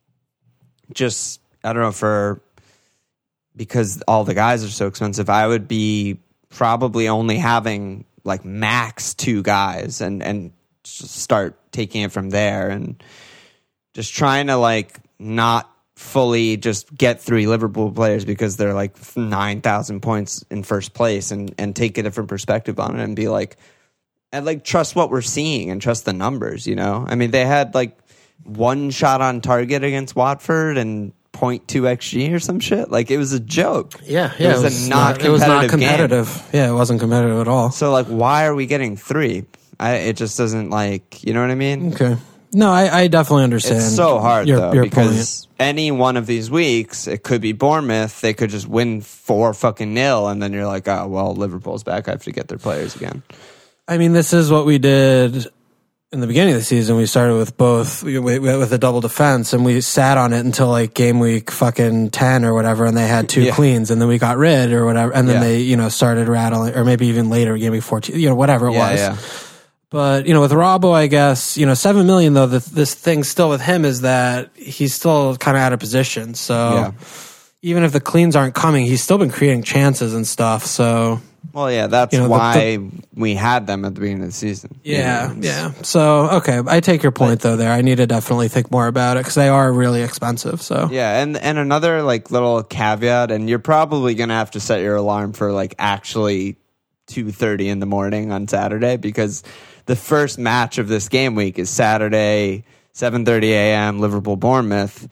just, I don't know, for, because all the guys are so expensive, I would be probably only having like max two guys and, and start taking it from there and just trying to like not fully just get three Liverpool players because they're like nine thousand points in first place and, and take a different perspective on it and be like, and like trust what we're seeing and trust the numbers, you know? I mean, they had like one shot on target against Watford and zero point two X G or some shit. Like it was a joke. Yeah, yeah. It was, it was a not, not, it was not competitive. Game. Yeah, it wasn't competitive at all. So like, why are we getting three? I, it just doesn't like, you know what I mean? Okay. No, I, I definitely understand. It's so hard your, though, your because point. Any one of these weeks, it could be Bournemouth. They could just win four fucking nil, and then you're like, oh, well, Liverpool's back. I have to get their players again. I mean, this is what we did in the beginning of the season. We started with both, with a double defense, and we sat on it until like game week fucking ten or whatever, and they had two yeah. cleans, and then we got rid or whatever, and then yeah. they, you know, started rattling, or maybe even later, game week fourteen, you know, whatever it yeah, was. Yeah. But, you know, with Robbo, I guess, you know, seven million though, the, this thing still with him is that he's still kind of out of position. So yeah. even if the cleans aren't coming, he's still been creating chances and stuff. So, well, yeah, that's you know, why the, the, we had them at the beginning of the season. Yeah, you know, yeah. So, okay, I take your point though there. I need to definitely think more about it because they are really expensive. So, yeah, and and another like little caveat, and you're probably gonna have to set your alarm for like actually two thirty in the morning on Saturday, because the first match of this game week is Saturday, seven thirty a.m. Liverpool Bournemouth.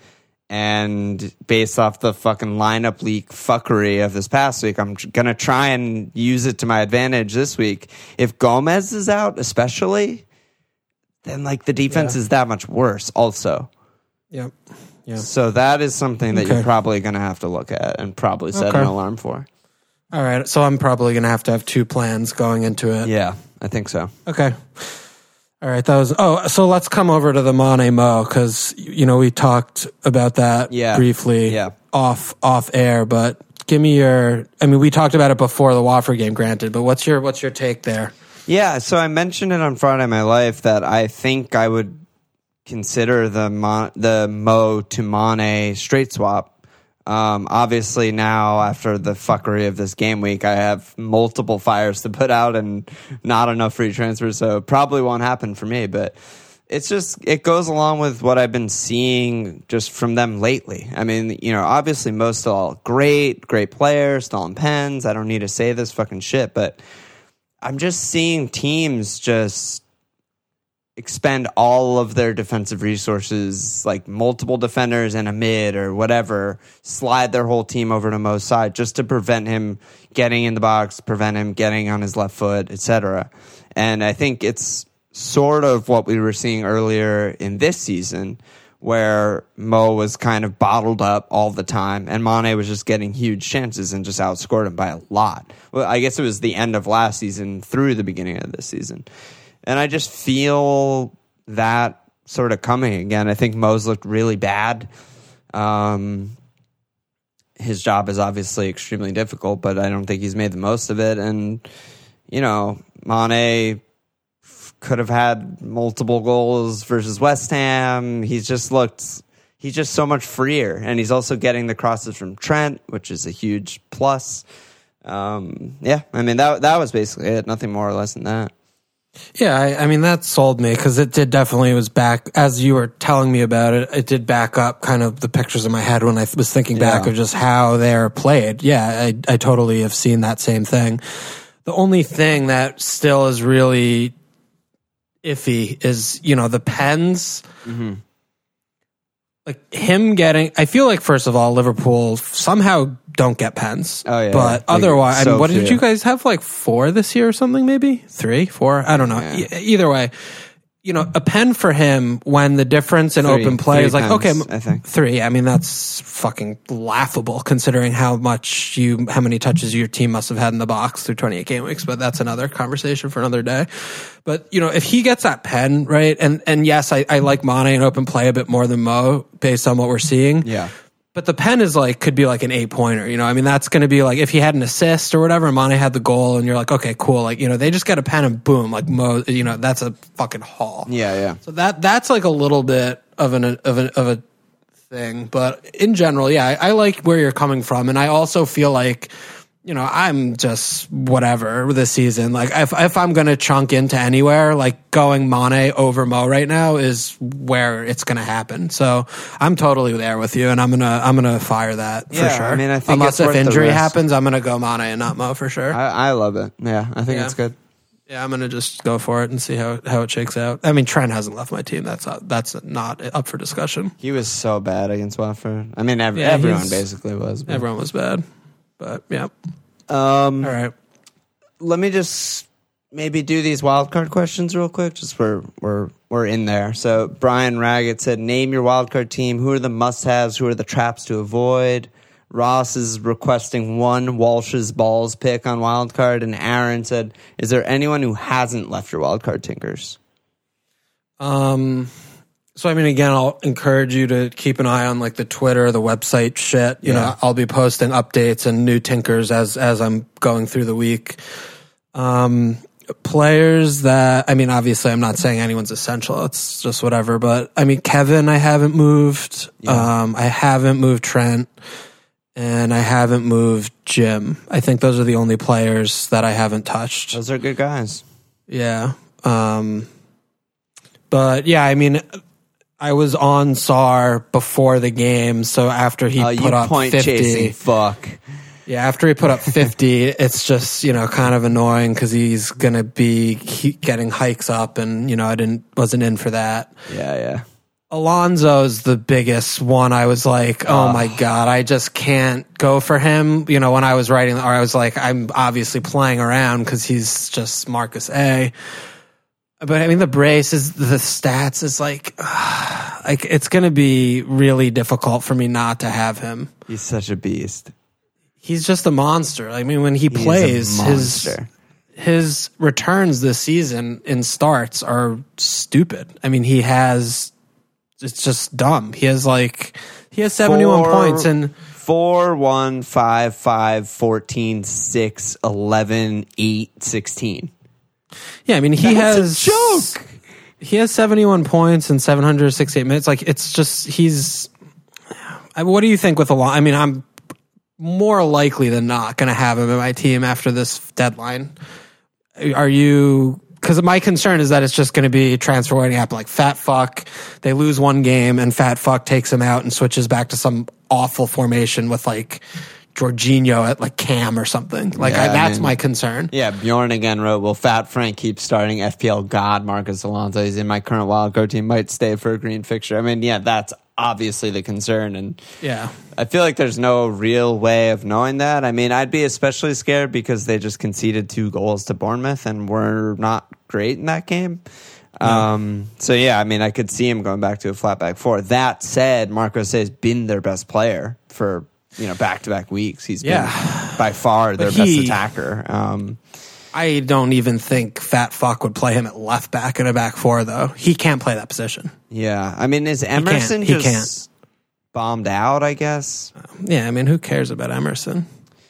And based off the fucking lineup leak fuckery of this past week, I'm going to try and use it to my advantage this week. If Gomez is out, especially, then like the defense yeah. is that much worse also. Yep. Yeah. So that is something that okay. you're probably going to have to look at and probably set okay. an alarm for. All right. So I'm probably going to have to have two plans going into it. Yeah, I think so. Okay. All right, that was. Oh, so let's come over to the Mane Mo, because you know we talked about that yeah. briefly yeah. off off air. But give me your. I mean, we talked about it before the Watford game, granted. But what's your what's your take there? Yeah, so I mentioned it on Friday My Life that I think I would consider the Mon- the Mo to Mane straight swap. Um, obviously now after the fuckery of this game week, I have multiple fires to put out and not enough free transfers, so it probably won't happen for me, but it's just, it goes along with what I've been seeing just from them lately. I mean, you know, obviously most all great, great players, still in pens. I don't need to say this fucking shit, but I'm just seeing teams just expend all of their defensive resources, like multiple defenders and a mid or whatever, slide their whole team over to Mo's side just to prevent him getting in the box, prevent him getting on his left foot, et cetera. And I think it's sort of what we were seeing earlier in this season, where Mo was kind of bottled up all the time and Mane was just getting huge chances and just outscored him by a lot. Well, I guess it was the end of last season through the beginning of this season. And I just feel that sort of coming again. I think Mo's looked really bad. Um, his job is obviously extremely difficult, but I don't think he's made the most of it. And, you know, Mane could have had multiple goals versus West Ham. He's just looked, he's just so much freer. And he's also getting the crosses from Trent, which is a huge plus. Um, yeah, I mean, that that was basically it. Nothing more or less than that. Yeah, I, I mean, that sold me because it did definitely, it was back, as you were telling me about it, it did back up kind of the pictures in my head when I was thinking back yeah. of just how they're played. Yeah, I, I totally have seen that same thing. The only thing that still is really iffy is, you know, the pens. Mm-hmm. Like him getting, I feel like, first of all, Liverpool somehow don't get pens. Oh, yeah. But yeah. otherwise, so I mean, what few. did you guys have? Like four this year or something, maybe? Three, four? I don't know. Yeah. E- either way, you know, a pen for him when the difference in Three. open play Three is like, pens, okay, I think. three. I mean, that's fucking laughable considering how much you, how many touches your team must have had in the box through twenty-eight game weeks, but that's another conversation for another day. But, you know, if he gets that pen, right, and, and yes, I, I like Mane in open play a bit more than Mo based on what we're seeing. Yeah. But the pen is like, could be like an eight pointer, you know? I mean, that's going to be like, if he had an assist or whatever, and Mane had the goal, and you're like, okay, cool. Like, you know, they just get a pen and boom, like Mo, you know, that's a fucking haul. Yeah, yeah. So that, that's like a little bit of an, of an, of a thing. But in general, yeah, I, I like where you're coming from. And I also feel like, you know, I'm just whatever this season. Like, if if I'm going to chunk into anywhere, like going Mane over Mo right now is where it's going to happen. So I'm totally there with you, and I'm gonna I'm gonna fire that for Yeah, sure. I mean, I think unless it's if worth the injury risk. happens, I'm gonna go Mane and not Mo for sure. I, I love it. Yeah, I think Yeah. it's good. Yeah, I'm gonna just go for it and see how how it shakes out. I mean, Trent hasn't left my team. That's not, that's not up for discussion. He was so bad against Watford. I mean, ev- Yeah, everyone he's- basically was. But. Everyone was bad, but yeah. Um, All right. let me just maybe do these wildcard questions real quick. Just we're we're we're in there. So Brian Raggett said, "Name your wildcard team. Who are the must-haves? Who are the traps to avoid?" Ross is requesting one Walsh's balls pick on wildcard, and Aaron said, "Is there anyone who hasn't left your wildcard tinkers?" Um, so I mean, again, I'll encourage you to keep an eye on like the Twitter, the website shit. You Yeah. know, I'll be posting updates and new tinkers as as I'm going through the week. Um, players that I mean, obviously, I'm not saying anyone's essential. It's just whatever. But I mean, Kevin, I haven't moved. Yeah. Um, I haven't moved Trent, and I haven't moved Jim. I think those are the only players that I haven't touched. Those are good guys. Yeah. Um, but yeah, I mean, I was on S A R before the game, so after he Oh, you put up point fifty, chasing fuck. yeah, after he put up fifty, it's just, you know, kind of annoying because he's gonna be he, getting hikes up, and you know, I didn't wasn't in for that. Yeah, yeah. Alonso's the biggest one. I was like, oh Oh. my God, I just can't go for him. You know, when I was writing, or I was like, I'm obviously playing around because he's just Marcus A. But I mean, the brace is the stats is like, uh, like it's going to be really difficult for me not to have him. He's such a beast. He's just a monster. I mean, when he He's a plays, his monster. his returns this season in starts are stupid. I mean, he has, it's just dumb. He has like, he has seventy-one Four- points and Four, one, five, five, fourteen, six, eleven, eight, sixteen. yeah, I mean, he That's a has joke. He has seventy-one points in seven hundred sixty-eight minutes. Like, it's just, he's, I- what do you think with a lot? I mean, I'm more likely than not going to have him in my team after this deadline. Are you, because my concern is that it's just going to be transfer waiting happen. Like, fat fuck, they lose one game and fat fuck takes him out and switches back to some awful formation with like Jorginho at like Cam or something. Like, Yeah, I, I that's mean- my concern. Yeah, Bjorn again wrote, "Will Fat Frank keep starting F P L god Marcus Alonso? He's in my current wildcard team, might stay for a green fixture." I mean, yeah, that's obviously the concern, and Yeah. I feel like there's no real way of knowing that. I mean, I'd be especially scared because they just conceded two goals to Bournemouth and were not great in that game. Um, so yeah, I mean, I could see him going back to a flat back four. That said, Marcos has been their best player for, you know, back to back weeks. He's Yeah. been by far their But best he- attacker. Um, I don't even think Fat Fuck would play him at left back in a back four, though. He can't play that position. yeah, I mean, is Emerson He just can't. bombed out? I guess Yeah, I mean, who cares about Emerson?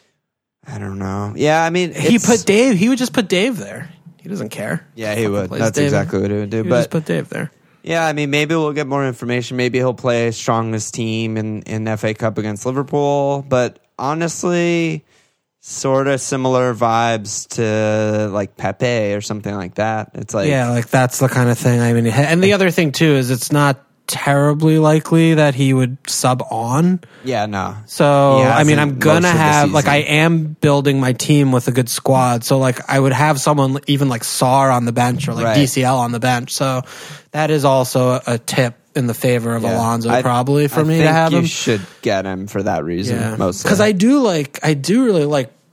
I don't know. Yeah, I mean, He it's- put Dave. He would just put Dave there. He doesn't care. Yeah, he Fucking would. plays That's Dave. exactly what he would do. He would But just put Dave there. yeah, I mean, maybe we'll get more information. Maybe he'll play strongest team in, in F A Cup against Liverpool. But honestly, sort of similar vibes to like Pepe or something like that. It's like, Yeah, like that's the kind of thing. I mean, and the other thing too is it's not terribly likely that he would sub on. yeah, no. So He I mean, hasn't I'm most gonna of the have like season. I am building my team with a good squad. So like I would have someone even like S A R on the bench or like Right. D C L on the bench. So that is also a tip in the favor of Yeah. Alonso I- probably for I me think to have you him. should get him for that reason, Yeah, mostly. because I do like I do really like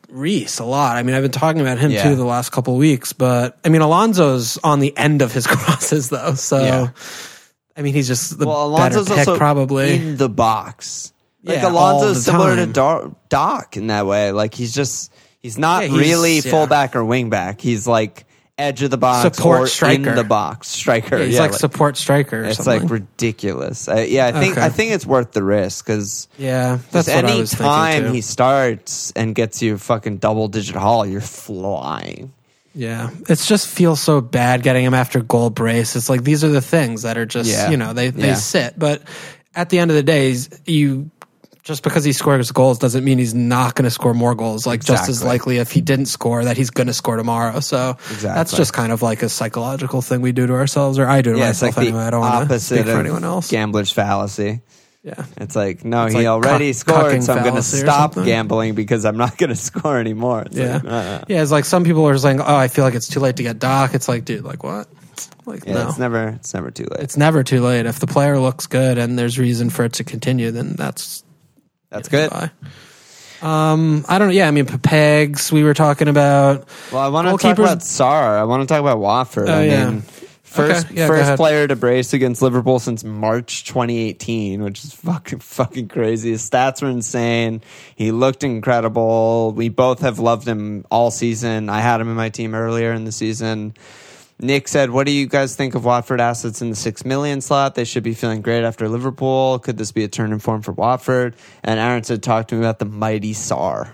Reese a lot. I mean, I've been talking about him Yeah. too the last couple of weeks, but I mean, Alonso's on the end of his crosses though. So, Yeah. I mean, he's just the Well, better Alonso's pick also probably. in the box. Like Yeah, all Alonso's the similar time. to Dar- Doc in that way. Like he's just he's not Yeah, he's- really yeah. fullback or wingback. He's like edge of the box Support or striker. in the box striker. Yeah, he's Yeah, like, support striker or it's something. like ridiculous. Uh, yeah, I think Okay. I think it's worth the risk because yeah, that's what I any was time thinking too. he starts and gets you a fucking double digit haul, you're flying. Yeah, it's just feels so bad getting him after goal brace. It's like these are the things that are just Yeah. you know they they Yeah. sit, but at the end of the day, he's- you just because he scores goals doesn't mean he's not going to score more goals. Like just as Exactly. likely if he didn't score that he's going to score tomorrow. So that's Exactly. just kind of like a psychological thing we do to ourselves, or I do to Yeah, it's myself like anyway. I the don't want to opposite speak for of anyone else. gambler's fallacy. Yeah, It's like, no, It's he like already cuck- scored, cucking so I'm going to fallacy or stop something. gambling because I'm not going to score anymore. It's yeah, like, uh, yeah. It's like some people are saying, "Oh, I feel like it's too late to get Doc." It's like, dude, like what? Like yeah, no. it's never, it's never too late. It's never too late. If the player looks good and there's reason for it to continue, then that's That's good. Bye. Um, I don't know. Yeah, I mean, Pegs, we were talking about. Well, I want to talk Goalkeepers- about Sarr. I want to talk about Watford. Oh, I yeah. mean, first Okay, yeah, go first ahead. player to brace against Liverpool since March twenty eighteen, which is fucking fucking crazy. His stats were insane. He looked incredible. We both have loved him all season. I had him in my team earlier in the season. Nick said, what do you guys think of Watford assets in the six million slot? They should be feeling great after Liverpool. Could this be a turn in form for Watford? And Aaron said, talk to me about the mighty Sarr.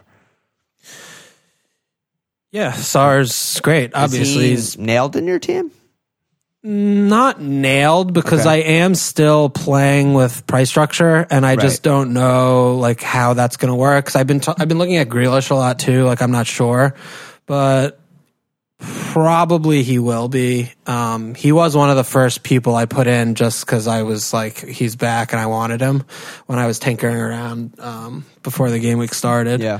Yeah, Sar's great. Obviously, Is he's he nailed in your team? not nailed because Okay. I am still playing with price structure, and I just Right. don't know like how that's going to work. Because I've been t- I've been looking at Grealish a lot too. Like I'm not sure, but probably he will be. Um, he was one of the first people I put in just because I was like, he's back and I wanted him when I was tinkering around um, before the game week started. Yeah.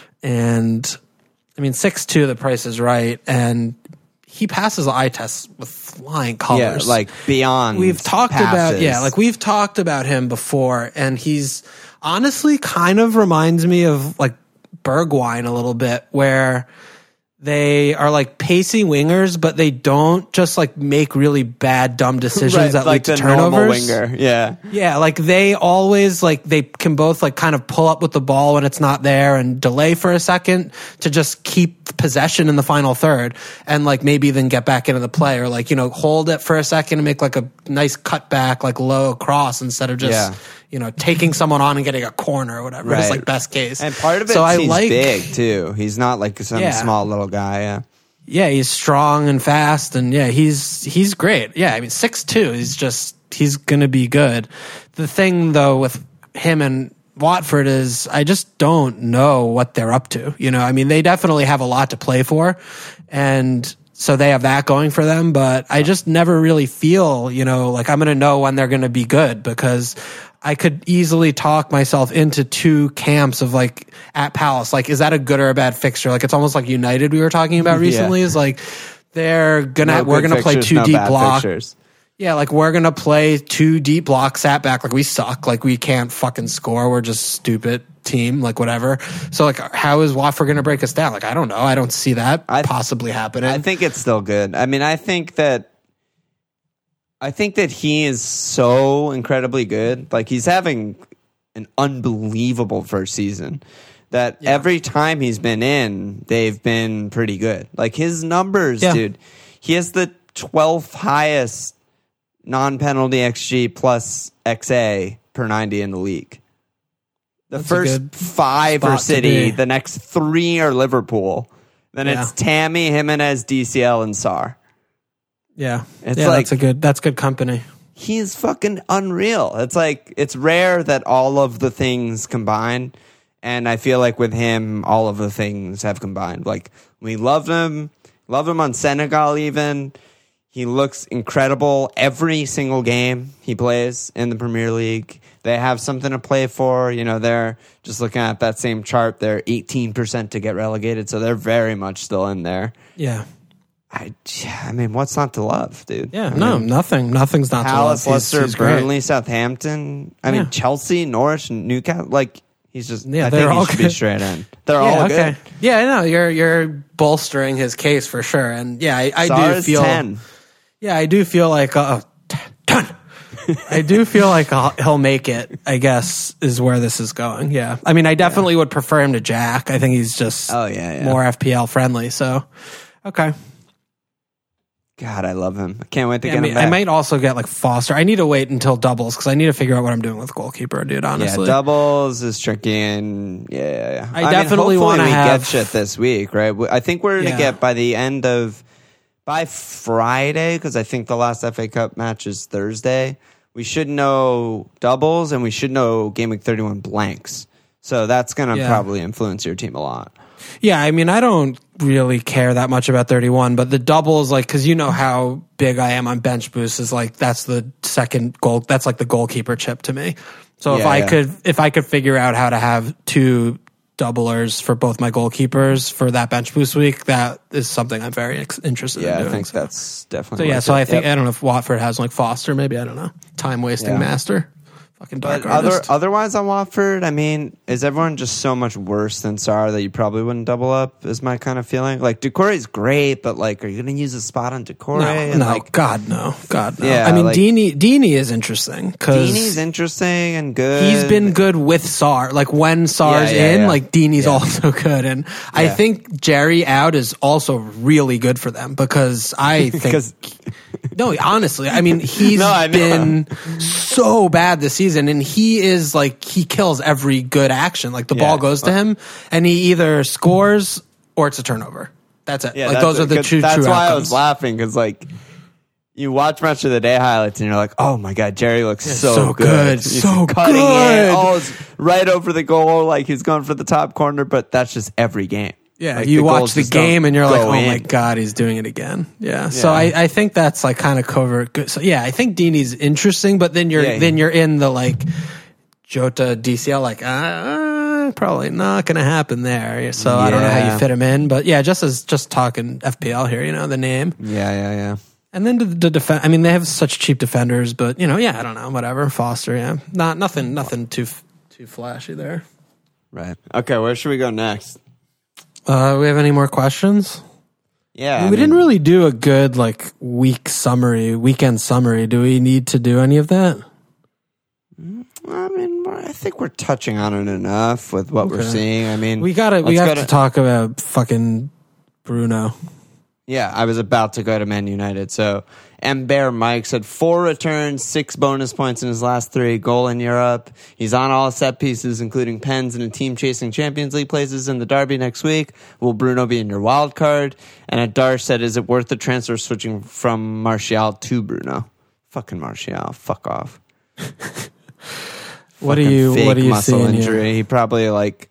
And I mean, six two, the price is right. And he passes the eye test with flying colors. Yeah, like beyond. We've talked passes. about, yeah, like we've talked about him before. And he's honestly kind of reminds me of like Bergwijn a little bit, where they are like pacey wingers, but they don't just like make really bad, dumb decisions Right, that like lead to the normal turnovers. winger. Yeah. Yeah, like they always like they can both like kind of pull up with the ball when it's not there and delay for a second to just keep possession in the final third and like maybe then get back into the play, or like, you know, hold it for a second and make like a nice cut back, like low cross instead of just, Yeah. you know, taking someone on and getting a corner or whatever. It's Right. like best case. And part of it, so I he's like, big too. He's not like some Yeah. small little guy. Yeah. Yeah, he's strong and fast, and yeah, he's he's great. Yeah, I mean six two, he's just he's gonna be good. The thing though with him and Watford is I just don't know what they're up to. You know, I mean they definitely have a lot to play for, and so they have that going for them, but I just never really feel, you know, like I'm gonna know when they're gonna be good, because I could easily talk myself into two camps of like at Palace. Like, is that a good or a bad fixture? Like, it's almost like United we were talking about recently. Yeah. Is like they're gonna No we're good gonna play fixtures, two no deep bad block. fixtures. Yeah, like we're gonna play two deep blocks at back. Like we suck. Like we can't fucking score. We're just stupid team. Like whatever. So like, how is Watford gonna break us down? Like I don't know. I don't see that I th- possibly happening. I think it's still good. I mean, I think that I think that he is so incredibly good. Like he's having an unbelievable first season. That Yeah. every time he's been in, they've been pretty good. Like his numbers, Yeah. dude. He has the twelfth highest non-penalty X G plus X A per ninety in the league. The That's a first good five are spot to City. be. The next three are Liverpool. Then Yeah. it's Tammy, Jimenez, D C L, and Sarr. yeah, It's yeah, like- that's a good. That's good company. He's fucking unreal. It's like, it's rare that all of the things combine. And I feel like with him, all of the things have combined. Like, we loved him, loved him on Senegal even. He looks incredible every single game he plays in the Premier League. They have something to play for. You know, they're just looking at that same chart. They're eighteen percent to get relegated. So they're very much still in there. Yeah, I, I mean, what's not to love, dude? yeah. I No, mean, nothing. Nothing's not Palace, to love. He's- Leicester, he's great. Burnley, Southampton. I Yeah. mean, Chelsea, Norwich, Newcastle. Like, He's just. Yeah, I they're think all he should good. be straight in. They're Yeah, all okay. good. Yeah, I know you're you're bolstering his case for sure, and yeah, I, I do Sarr's feel. ten. Yeah, I do feel like uh, ten. I do feel like I'll, he'll make it, I guess, is where this is going. Yeah. I mean, I definitely yeah. would prefer him to Jack. I think he's just oh, yeah, yeah. more F P L friendly. So, okay. God, I love him. I can't wait to yeah, get I mean, him back. I might also get like Foster. I need to wait until doubles because I need to figure out what I'm doing with goalkeeper, dude, honestly. Yeah, doubles is tricky. And yeah, yeah, yeah. I, I definitely want to we have... get shit this week, right? I think we're going to yeah. get by the end of, by Friday, because I think the last F A Cup match is Thursday. We should know doubles and we should know Game Week thirty-one blanks. So that's going to yeah. probably influence your team a lot. Yeah, I mean, I don't really care that much about thirty-one, but the doubles, like, because you know how big I am on bench boost is like, that's the second goal. That's like the goalkeeper chip to me. So if yeah, I yeah. could, if I could figure out how to have two doublers for both my goalkeepers for that bench boost week, that is something I'm very ex- interested yeah, in doing. I think so. that's definitely. So yeah, like so it. I think yep. I don't know if Watford has like Foster, maybe I don't know, time wasting yeah. master, fucking dark but artist. Other, otherwise on Watford, I mean, is everyone just so much worse than Sarr that you probably wouldn't double up? Is my kind of feeling. Like Doucouré's great, but like, are you going to use a spot on Doucouré? No, and no, like, God no, God no. Yeah, I mean, like, Deeney, Deeney is interesting because Deeney's interesting and good. He's been good with Sarr. Like when Sarr's yeah, yeah, in, yeah. like Deeney's yeah. also good, and yeah. I think Jerry out is also really good for them because I think. No, honestly, I mean, he's no, I been so bad this season, and he is like, he kills every good action. Like the yeah. ball goes to him, and he either scores or it's a turnover. That's it. Yeah, like those are the two That's true why outcomes. I was laughing, because like, you watch Match of the Day highlights, and you're like, oh my God, Jerry looks yeah, so, so good. good. He's so cutting good. it. Oh, it's right over the goal, like he's going for the top corner, but that's just every game. Yeah, like, you the watch the game and you're like, oh in. my God, he's doing it again. Yeah. yeah. So I, I think that's like kind of covert good. So yeah, I think Deeney's interesting, but then you're, yeah, then you're in the like Jota D C L, like, uh, probably not going to happen there. So yeah. I don't know how you fit him in, but yeah, just as just talking F P L here, you know, the name. Yeah, yeah, yeah. And then the, the defense, I mean, they have such cheap defenders, but you know, yeah, I don't know, whatever. Foster, yeah. Not, nothing, nothing too, too flashy there. Right. Okay. Where should we go next? Uh, we have any more questions? Yeah. I mean, I we mean, didn't really do a good like week summary, weekend summary. Do we need to do any of that? I mean, I think we're touching on it enough with what okay. we're seeing. I mean, we got to we have to talk about fucking Bruno. Yeah, I was about to go to Man United. So, M. Bear Mike said four returns, six bonus points in his last three, goal in Europe. He's on all set pieces, including pens and a team chasing Champions League places in the derby next week. Will Bruno be in your wild card? And Adar said, is it worth the transfer switching from Martial to Bruno? Fucking Martial, fuck off. what do you? Fake what do you muscle see injury? Here? He probably like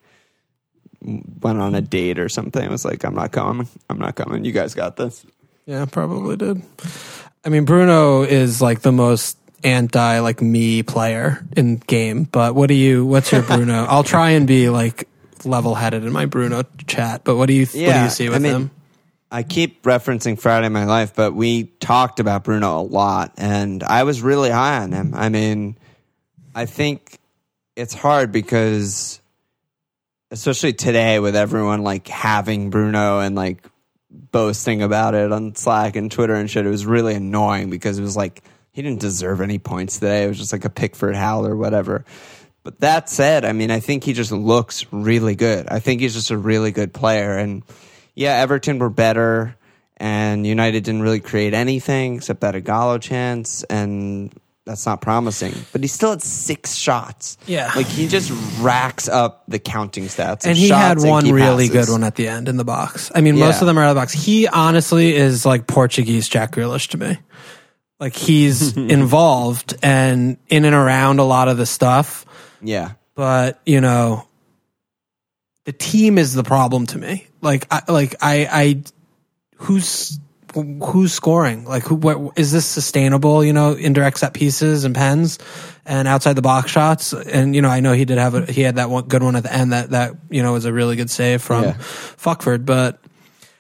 went on a date or something. It was like, I'm not coming. I'm not coming. You guys got this. Yeah, probably did. I mean, Bruno is like the most anti like me player in game. But what do you? What's your Bruno? I'll try and be like level headed in my Bruno chat. But what do you? Yeah, what do you see with I mean, him? I keep referencing Friday in My Life, but we talked about Bruno a lot, and I was really high on him. I mean, I think it's hard because, especially today with everyone like having Bruno and like boasting about it on Slack and Twitter and shit, it was really annoying because it was like he didn't deserve any points today. It was just like a Pickford howl or whatever. But that said, I mean, I think he just looks really good. I think he's just a really good player. And yeah, Everton were better and United didn't really create anything except that Ighalo chance, and that's not promising. But he still had six shots. Yeah. Like, he just racks up the counting stats. And he had one really passes. good one at the end in the box. I mean, Yeah. most of them are out of the box. He honestly is like Portuguese Jack Grealish to me. Like, he's involved and in and around a lot of the stuff. Yeah. But, you know, the team is the problem to me. Like, I, like I, I, who's who's scoring? Like, who? What is this sustainable? You know, indirect set pieces and pens and outside the box shots. And you know, I know he did have a, he had that one good one at the end that that you know was a really good save from yeah. Fuckford. But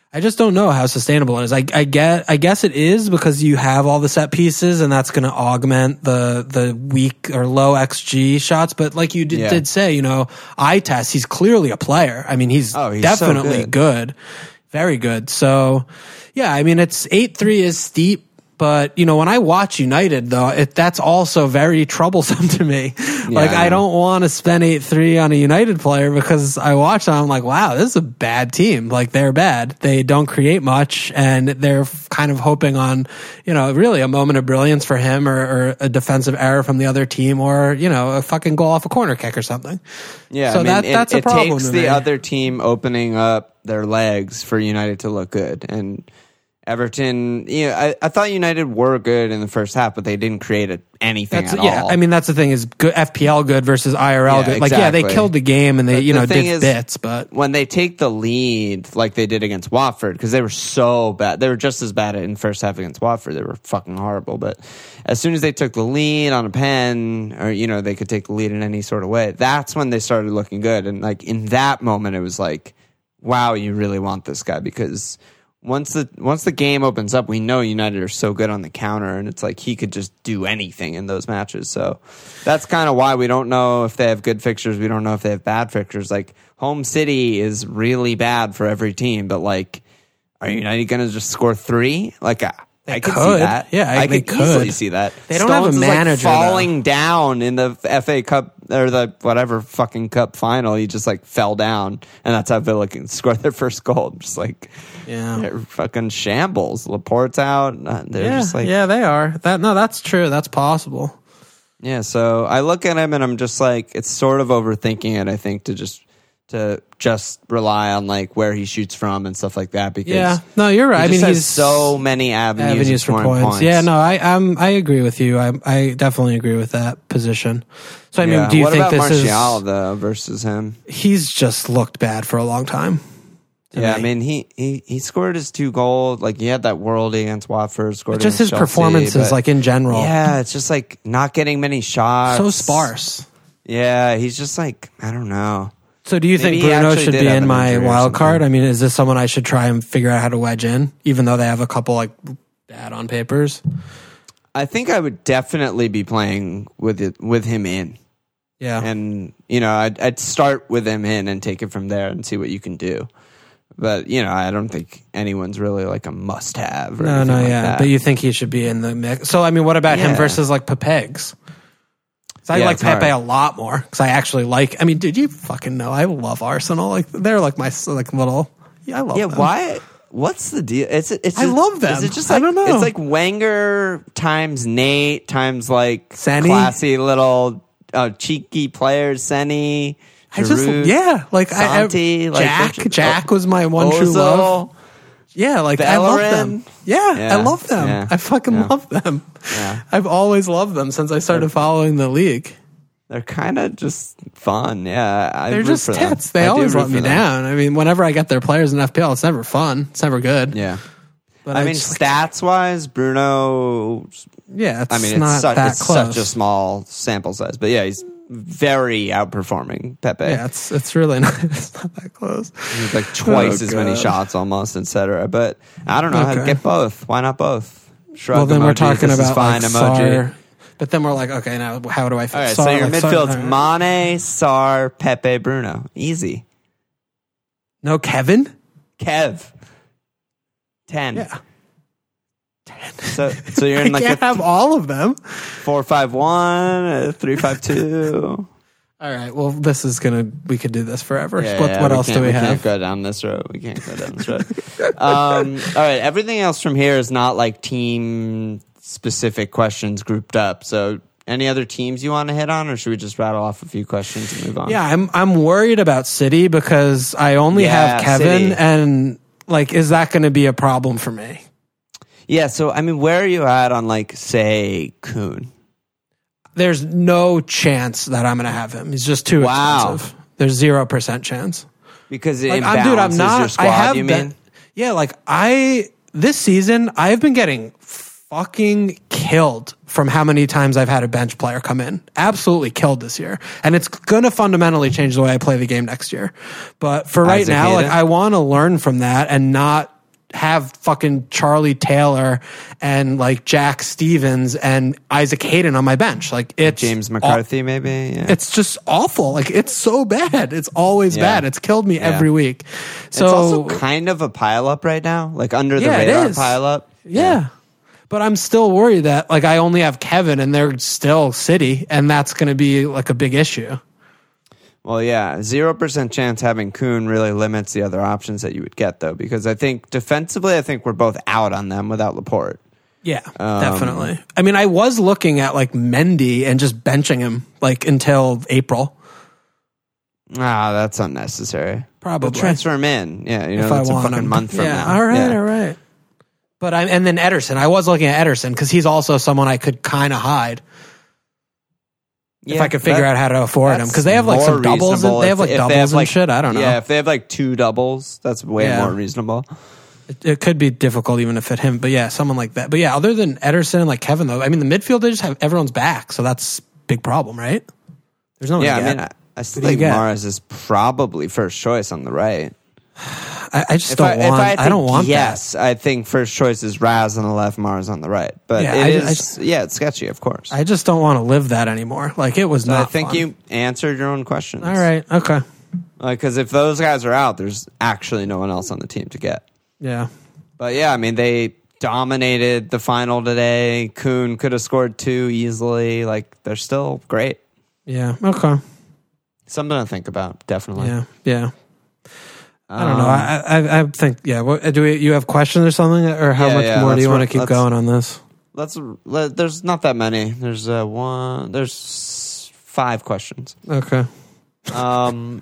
I just don't know how sustainable it is. I, I get, I guess it is because you have all the set pieces and that's going to augment the, the weak or low X G shots. But like you did, Yeah. did say, you know, eye test, he's clearly a player. I mean, he's, Oh, he's so definitely good. good. Very good. So yeah, I mean, it's eight three is steep. But, you know, when I watch United, though, it, that's also very troublesome to me. Like, I I know. don't want to spend eight three on a United player because I watch them, I'm like, wow, this is a bad team. Like, they're bad. They don't create much, and they're kind of hoping on, you know, really a moment of brilliance for him or, or a defensive error from the other team or, you know, a fucking goal off a corner kick or something. Yeah, So I mean, that, it, that's a it problem takes to the me. other team opening up their legs for United to look good. And Everton, you know, I, I thought United were good in the first half, but they didn't create a, anything That's, at yeah, all. I mean, that's the thing is good, F P L good versus I R L Yeah, good. Like, yeah, they exactly. killed the game and they, But you the know, thing did is, bits, but when they take the lead, like they did against Watford, because they were so bad, they were just as bad in the first half against Watford. They were fucking horrible. But as soon as they took the lead on a pen, or you know, they could take the lead in any sort of way, that's when they started looking good. And like in that moment, it was like, wow, you really want this guy, because once the once the game opens up, we know United are so good on the counter, and it's like he could just do anything in those matches. So that's kind of why we don't know if they have good fixtures. We don't know if they have bad fixtures. Like home city is really bad for every team, but like, are United going to just score three? Like I, I could see could. that. Yeah, I, they could easily could. see that. They don't have a Stones is, like, manager, though. falling down in the F A Cup or the whatever fucking cup final. He just like fell down, and that's how Villa can score their first goal. Just like yeah. they're fucking shambles. Laporte's out. uh, They're Yeah, just like yeah. yeah, they are. That no, that's true. That's possible. So I look at him and I'm just like, it's sort of overthinking it. I think to just to just rely on like where he shoots from and stuff like that. Because Yeah, no, you're right. he I just mean, has he's so many avenues, avenues of for scoring points. points. Yeah, no, I I'm, I agree with you. I I definitely agree with that position. So I mean, Yeah. do you what think about this Martial is? though versus him? He's just looked bad for a long time. to Yeah, I me. mean he, he he scored his two goals. Like he had that worldie against Watford. Scored just his against Chelsea, performances, but- like in general, yeah, it's just like not getting many shots. so sparse. Yeah, he's just like I don't know. So do you Maybe think he Bruno actually should did be have in an my injury or wild card? something. I mean, is this someone I should try and figure out how to wedge in, even though they have a couple like bad on papers? I think I would definitely be playing with it with him in, Yeah. and you know I'd, I'd start with him in and take it from there and see what you can do. But you know I don't think anyone's really like a must-have. Or No, anything no, like yeah. that. But you think he should be in the mix. So, I mean, what about him Yeah. versus like Pepe's? So I Yeah, like it's Pepe hard. a lot more because I actually like. I mean, did you fucking know? I love Arsenal. Like they're like my like little. Yeah, I love. Yeah, them. why? What's the deal? It's it's. I just- love them. Is it just I like don't know. it's like Wenger times Nate times like Senny? classy little uh, cheeky players, Senny. I just Giroud, yeah, like I, I Santi, like, Jack. don't you- Jack was my one true love. Ozil. Yeah, like I love them. Bellerin. Yeah, Yeah, I love them. yeah, I fucking yeah. love them. Yeah. I've always loved them since I started following the league. They're kind of just fun. Yeah, I They're root just for them. tits. They I do always root let me for them. down. I mean, whenever I get their players in F P L, it's never fun. It's never good. Yeah. But I mean, just, stats wise, Bruno. yeah, it's I mean, not it's, such, that it's close. such a small sample size, but yeah, he's very outperforming Pepe. Yeah, it's it's really not. It's not that close. He's like twice Oh, as many God. shots almost, et cetera. But I don't know how to Okay. get both. Why not both? Shrug Well, then emoji, we're talking this is about fine like emoji. Sar, but then we're like, okay, now how do I? Fit All right, Sar, so your like, Sar- midfield's all right. Mane, Sar, Pepe, Bruno. Easy. No Kevin. Kev. Ten. Yeah, So so you're I in like can't a have all of them. four five one, a three five two. All right. Well, this is gonna. We could do this forever. Yeah, what yeah, what we else can't- do we, we have? can't go down this road. We can't go down this road. um, all right. Everything else from here is not like team specific questions grouped up. So, any other teams you want to hit on, or should we just rattle off a few questions and move on? Yeah, I'm I'm worried about City because I only Yeah, have Kevin, City. and like, is that going to be a problem for me? Yeah. So, I mean, where are you at on like, say, Kuhn? There's no chance that I'm going to have him. He's just too Wow. expensive. There's zero percent chance. Because it Like, imbalances I'm, dude, I'm not. your squad. I have you been, mean? yeah, like I this season I've been getting fucking killed from how many times I've had a bench player come in. Absolutely killed this year, and it's gonna fundamentally change the way I play the game next year. But for right Isaac now, like Hayden? I want to learn from that and not have fucking Charlie Taylor and like Jack Stevens and Isaac Hayden on my bench. Like it's James McCarthy, aw- maybe. Yeah. It's just awful. Like it's so bad. It's always yeah. bad. It's killed me yeah. every week. So it's also kind of a pile up right now, like under the yeah, radar pile up. Yeah. yeah. But I'm still worried that like I only have Kevin and they're still City, and that's going to be like a big issue. Well, yeah, zero percent chance having Kuhn really limits the other options that you would get, though, because I think defensively, I think we're both out on them without Laporte. Yeah, um, definitely. I mean, I was looking at like Mendy and just benching him like until April. Ah, that's unnecessary. Probably but transfer him in. Yeah, you know, if that's I want a fucking him. month from yeah, now. All right, yeah. all right. But I and then Ederson. I was looking at Ederson because he's also someone I could kind of hide. Yeah, if I could figure that, out how to afford them, because they have like some doubles, and they have like doubles have, like, and shit. I don't know. Yeah, if they have like two doubles, that's way yeah. more reasonable. It, it could be difficult even to fit him, but yeah, someone like that. But yeah, other than Ederson and like Kevin, though, I mean, the midfield they just have everyone's back, so that's a big problem, right? There's no. Yeah, I mean, I, I still think Mahrez is probably first choice on the right. I, I just if don't I, want. I, I don't want yes, that. I think first choice is Raz on the left, Mars on the right. But yeah, it I, is, I just, yeah, it's sketchy, of course. I just don't want to live that anymore. Like it was so not. I think fun. you answered your own questions. All right, okay. Because like, if those guys are out, there's actually no one else on the team to get. Yeah, but yeah, I mean they dominated the final today. Kuhn could have scored two easily. Like they're still great. Yeah. Okay. Something to think about, definitely. Yeah. Yeah. I don't know. I, I I think yeah. What do we, you have questions or something, or how yeah, much yeah, more do you want to keep going on this? Let's. Let, there's not that many. There's uh, one. There's five questions. Okay. Um.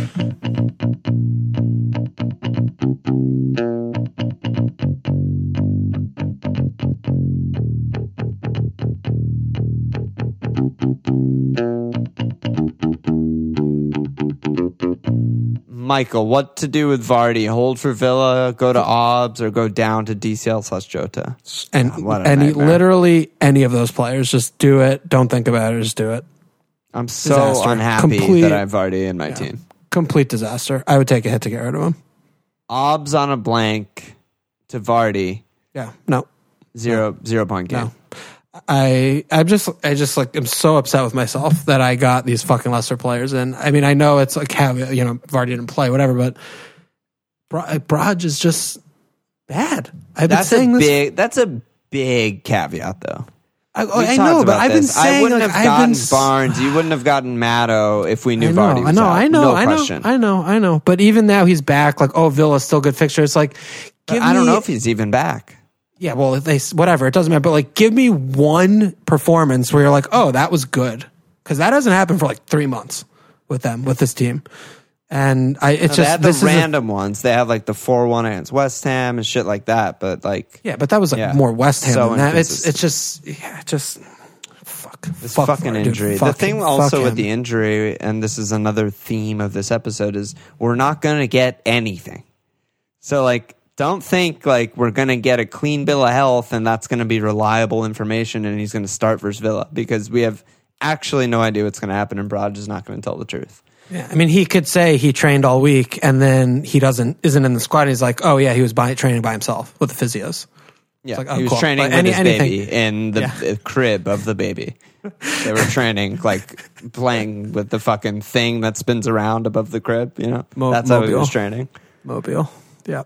Michael, what to do with Vardy? Hold for Villa, go to Obbs, or go down to D C L slash Jota? And oh, any literally any of those players, just do it. Don't think about it. Just do it. I'm so disaster. unhappy Complete, that I have Vardy in my yeah, team. Complete disaster. I would take a hit to get rid of him. Obbs on a blank to Vardy. Yeah. No. Zero no. zero point game. No. I I'm just I just like I'm so upset with myself that I got these fucking Leicester players, and I mean I know it's like how you know Vardy didn't play whatever, but Braj is just bad. I've that's been saying a this. Big, that's a big caveat, though. I, I know, but I've been this. saying I wouldn't like, have gotten been, Barnes. You wouldn't have gotten Matto if we knew I know, Vardy was I know, out. I know, no I know, question. I know, I know. But even now he's back. Like, oh, Villa's still good fixture. It's like, give I don't me, know if he's even back. Yeah, well, if they whatever, it doesn't matter. But like, give me one performance where you're like, oh, that was good, because that hasn't happened for like three months with them with this team. And I, it's no, just they had this the is random a, ones. They have like the four one against West Ham and shit like that. But like, yeah, but that was like yeah, more West Ham so than that. It's it's just yeah, just fuck this fuck fucking for, injury. Dude, the fuck thing him, also with him. the injury, and this is another theme of this episode, is we're not going to get anything. So like, don't think like we're going to get a clean bill of health and that's going to be reliable information and he's going to start versus Villa, because we have actually no idea what's going to happen, and Braj is not going to tell the truth. Yeah, I mean, he could say he trained all week and then he doesn't isn't in the squad. And he's like, oh yeah, he was by, training by himself with the physios. Yeah, like, oh, he was cool. training like, with any, his anything. baby in the yeah. crib of the baby. They were training, like playing with the fucking thing that spins around above the crib. You know, Mo- that's mobile. how he was training. Mobile, yeah.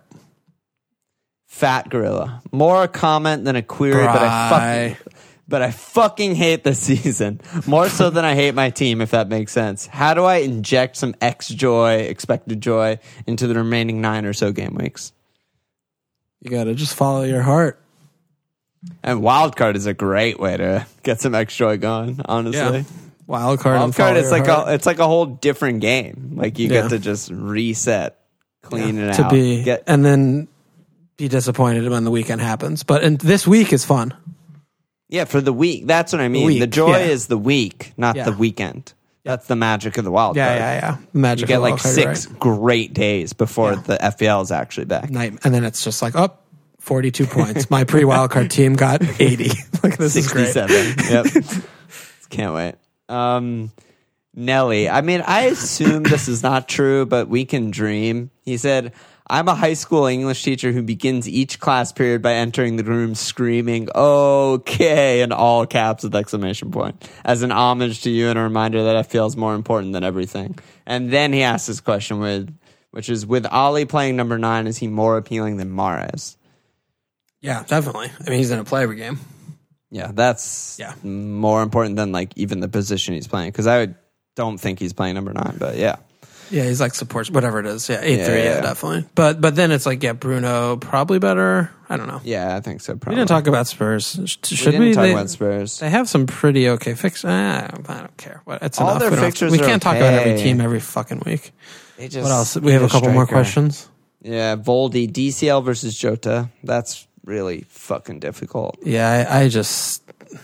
Fat Gorilla, more a comment than a query, Bry. but I fucking. But I fucking hate the season. More so than I hate my team, if that makes sense. How do I inject some X joy, expected joy, into the remaining nine or so game weeks? You got to just follow your heart. And wildcard is a great way to get some X joy going, honestly. Yeah. Wildcard, wildcard is like heart. a it's like a whole different game. Like you yeah. get to just reset, clean yeah. it to out. Be, get, and then be disappointed when the weekend happens. But and this week is fun. Yeah, for the week. That's what I mean. The, week, the joy yeah. is the week, not yeah. the weekend. That's the magic of the wild yeah, card. Yeah, yeah, yeah. Magic you get of the like wild card, six right. great days before yeah. the F P L is actually back. Night, and then it's just like, oh, forty-two points. My pre-wild card team got eighty. Like this sixty-seven. Is great. Yep. Can't wait. Um, Nelly, I mean, I assume this is not true, but we can dream. He said, I'm a high school English teacher who begins each class period by entering the room screaming, okay, in all caps with exclamation point, as an homage to you and a reminder that I feel is more important than everything. And then he asks this question, with, which is, with Ali playing number nine, is he more appealing than Mahrez? Yeah, definitely. I mean, he's going to play every game. Yeah, that's yeah. more important than like even the position he's playing, because I would, don't think he's playing number nine, but yeah. Yeah, he's like supports whatever it is. Yeah, eight yeah, three. Yeah, yeah, definitely. But but then it's like, yeah, Bruno probably better. I don't know. Yeah, I think so. Probably. We didn't talk about Spurs. Should we? Didn't we? talk they, about Spurs. They have some pretty okay fixtures. Ah, I don't care. What? It's all enough. their we fixtures. To, we can't are talk okay. about every team every fucking week. They just, what else? We have a couple more questions. Yeah, Voldy, D C L versus Jota. That's really fucking difficult. Yeah, I, I just,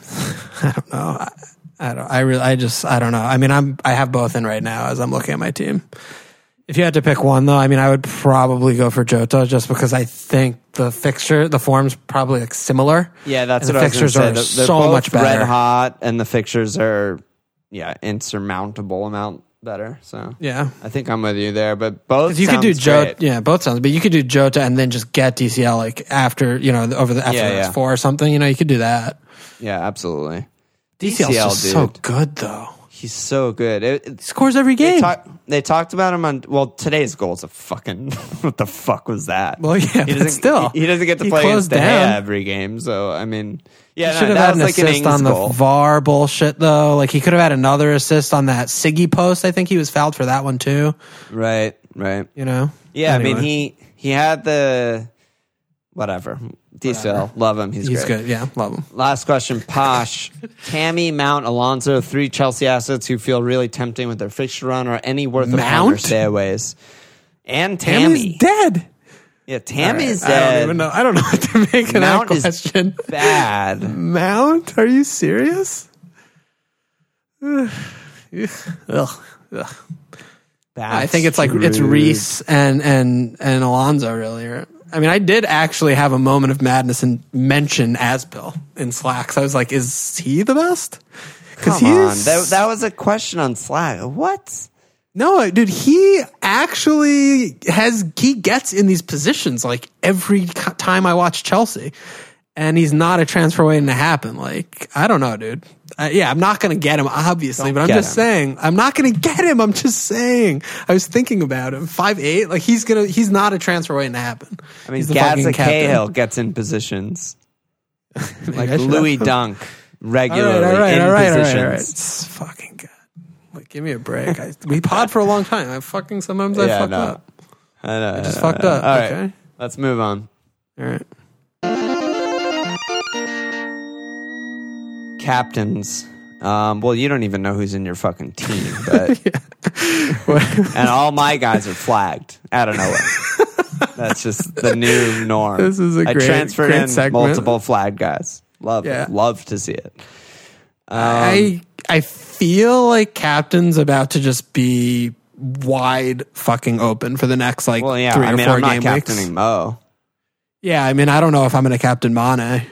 I don't know. I, I don't. I really. I just. I don't know. I mean, I'm. I have both in right now as I'm looking at my team. If you had to pick one, though, I mean, I would probably go for Jota just because I think the fixture, the form's probably like similar. Yeah, that's and what the I was fixtures gonna are say. They're so both much better. Red hot, and the fixtures are, yeah, insurmountable amount better. So yeah, I think I'm with you there. But both you could do Jota, great. yeah, both sounds. But you could do Jota and then just get D C L like after you know over the after Yeah, the next yeah. four or something. You know, you could do that. Yeah, absolutely. D C L's D C L, just dude. so good though. He's so good. It, it, He scores every game. They, talk, they talked about him on. Well, today's goal is a fucking. What the fuck was that? Well, yeah, he but doesn't. still, he, he doesn't get to he play against closed De Gea down. every game. So I mean, yeah, he no, should have that had was an like an assist Ings on the goal. V A R bullshit though. Like he could have had another assist on that Siggy post. I think he was fouled for that one too. Right, right. You know. Yeah, Anyway. I mean he he had the whatever. D C L, Whatever. love him. He's, He's great. good. Yeah, love him. Last question, Posh. Tammy, Mount, Alonso, three Chelsea assets who feel really tempting with their fixture run, or any worth of Mount? or stayaways. And Tammy. Tammy's dead. Yeah, Tammy's All right, dead. I don't even know. I don't know what to make of that Mount is question. bad. Mount? Are you serious? Ugh. Ugh. Ugh. Bad I think it's like it's screwed. Reese and and and Alonso really. I mean, I did actually have a moment of madness and mention Aspil in Slack. So I was like, is he the best? Come on. That, that was a question on Slack. What? No, dude, he actually has, he gets in these positions like every time I watch Chelsea. And he's not a transfer waiting to happen. Like, I don't know, dude. Uh, yeah, I'm not going to get him, obviously, Don't but I'm get just him. saying, I'm not going to get him. I'm just saying. I was thinking about him. five eight, like he's going to, he's not a transfer waiting to happen. I mean, He's the fucking Gaza captain. Cahill gets in positions. Maybe Like I should Louis have- Dunk, All regularly right, all right, in all right, all right, positions. all right. It's fucking good. Like, give me a break. I, we pod for a long time. I fucking, sometimes I Yeah, fuck no. up. I know. I just I fucked know. up. All right, Okay. let's move on. All right. Captains. Um, well, you don't even know who's in your fucking team, but and all my guys are flagged out of nowhere. That's just the new norm. This is a I great- transferred great in segment. multiple flagged guys. Love Yeah. it. Love to see it. Um, I I feel like captain's about to just be wide fucking open for the next like well, yeah. three I or mean, four I'm not game captaining weeks. Mo. Yeah, I mean, I don't know if I'm going to captain Mane.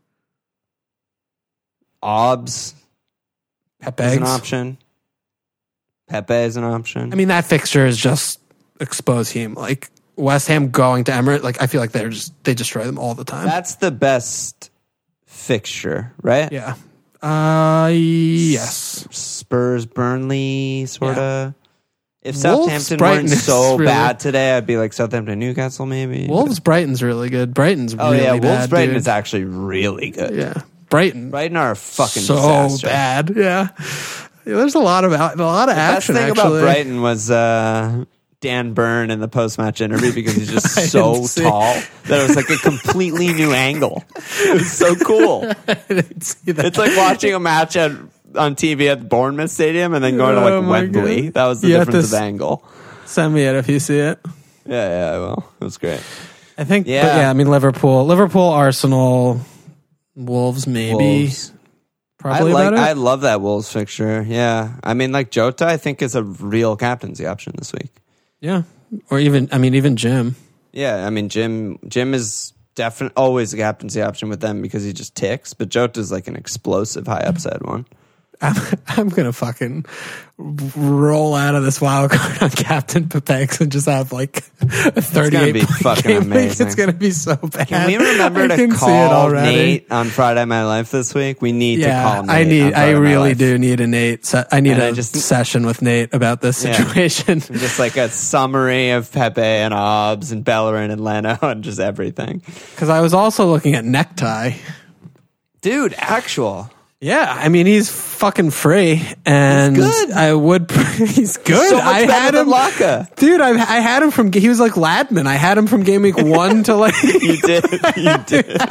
Obs Pepe. is an option. Pepe is an option. I mean, that fixture is just expose him. Like West Ham going to Emirates, like I feel like they're just they destroy them all the time. that's the best fixture, right? yeah. Uh, yes. Spurs, Burnley, sort of. If Wolves, Southampton Brighton weren't is so really- bad today, I'd be like Southampton, Newcastle, maybe. Wolves Brighton's really good. Brighton's Oh really yeah, bad. Wolves Brighton dude. is actually really good. yeah. Brighton. Brighton are a fucking so disaster. bad. Yeah. Yeah, there's a lot of out- a lot of The best action. thing actually. about Brighton was uh, Dan Byrne in the post-match interview because he's just I so didn't see. tall that it was like a completely new angle. It was so cool. I didn't see that. It's like watching a match at on T V at Bournemouth Stadium and then going to Oh like my Wembley. God. That was the You have difference to of s- angle. Send me it if you see it. Yeah, yeah, I will. It was great. I think. Yeah. Yeah. yeah. I mean, Liverpool, Liverpool, Arsenal, Wolves, maybe. Wolves. I Probably like. about it. I love that Wolves fixture. Yeah, I mean, like Jota, I think is a real captaincy option this week. yeah. Or even, I mean, even Jim. Yeah, I mean, Jim. Jim is definitely always a captaincy option with them because he just ticks. But Jota's like an explosive high upside one. I'm, I'm gonna fucking roll out of this wild card on Captain Pepex and just have like a thirty-eight. It's gonna be fucking game amazing. Week. It's gonna be so bad. Can we remember I to can see it call already. Nate on Friday My Life this week? We need Yeah, to call Nate. I need. on I Friday My really Life. do need a Nate. Se- I need And a I just- session with Nate about this Yeah. situation. Just like a summary of Pepe and Obbs and Bellerin and Leno and just everything. Because I was also looking at Necktie. Dude, actual. Yeah, I mean he's fucking free, and He's good. I would. He's good. So much I better had than him, Laka. dude. I, I had him from. He was like Ladman. I had him from game week one to like. You did. You did.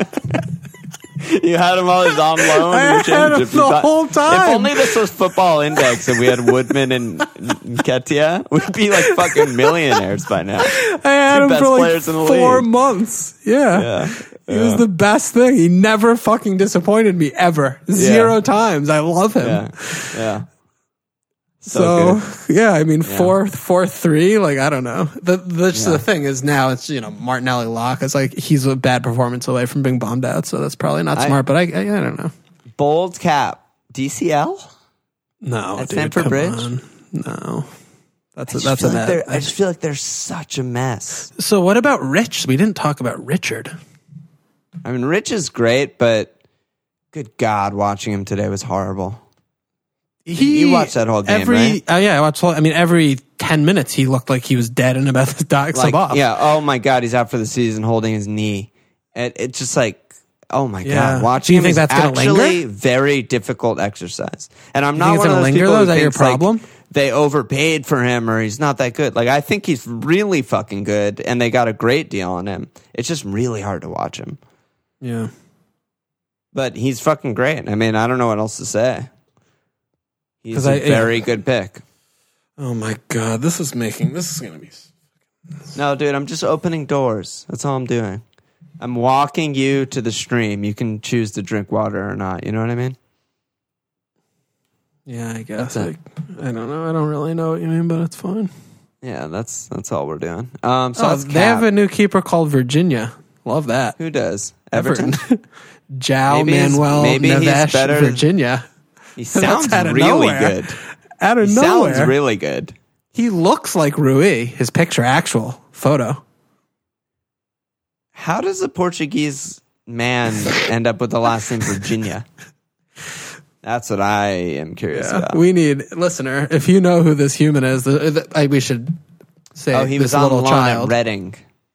You had him all his on loan. I and had championship. him the You thought- whole time. If only this was Football Index and we had Woodman and Nketiah, we'd be like fucking millionaires by now. I had Two him best for like players in the four league. months. Yeah. Yeah. He was the best thing. He never fucking disappointed me ever. Zero Yeah. times. I love him. Yeah. Yeah. So, So yeah, I mean, four, four, three. Like I don't know. The the, just Yeah. the thing is now it's you know Martinelli lock. It's like he's a bad performance away from being bombed out. So that's probably not I- smart. But I, I I don't know. Bold cap. D C L? No, At dude, Stamford come Bridge? on. No, that's a, I just that's feel a like net. they're- I just feel like they're such a mess. So what about Rich? We didn't talk about Richard. I mean, Rich is great, but good God, watching him today was horrible. He, You watched that whole game, every, right? Oh yeah, I watched. Whole, I mean, every ten minutes he looked like he was dead and about to die. Like, off. yeah, oh my God, he's out for the season holding his knee. It, it's just like, oh my Yeah. God, watching Do you him think is that's gonna actually linger? very difficult exercise. And I'm You not think it's one of gonna those linger, people though? who Is that your thinks, like, problem? they overpaid for him or he's not that good. Like, I think he's really fucking good and they got a great deal on him. It's just really hard to watch him. yeah. But he's fucking great. I mean, I don't know what else to say. He's 'Cause a I- yeah. very good pick. Oh my god, this is making this is gonna be. No, dude, I'm just opening doors. That's all I'm doing. I'm walking you to the stream. You can choose to drink water or not. You know what I mean? Yeah, I guess. That's Like, I don't know. I don't really know what you mean, but it's fine. Yeah, that's that's all we're doing. Um, so Oh, that's they have Cap. a new keeper called Virginia. Love that. Who does? Everton. João Maybe he's- Manuel maybe he's Neves, better- Virginia. He sounds out of really nowhere. good. Out of He nowhere. sounds really good. He looks like Rui. His picture, actual photo. How does a Portuguese man end up with the last name Virginia? That's what I am curious about. We need listener. If you know who this human is, the, the, I, we should say oh, he this was on little loan child. at Reading,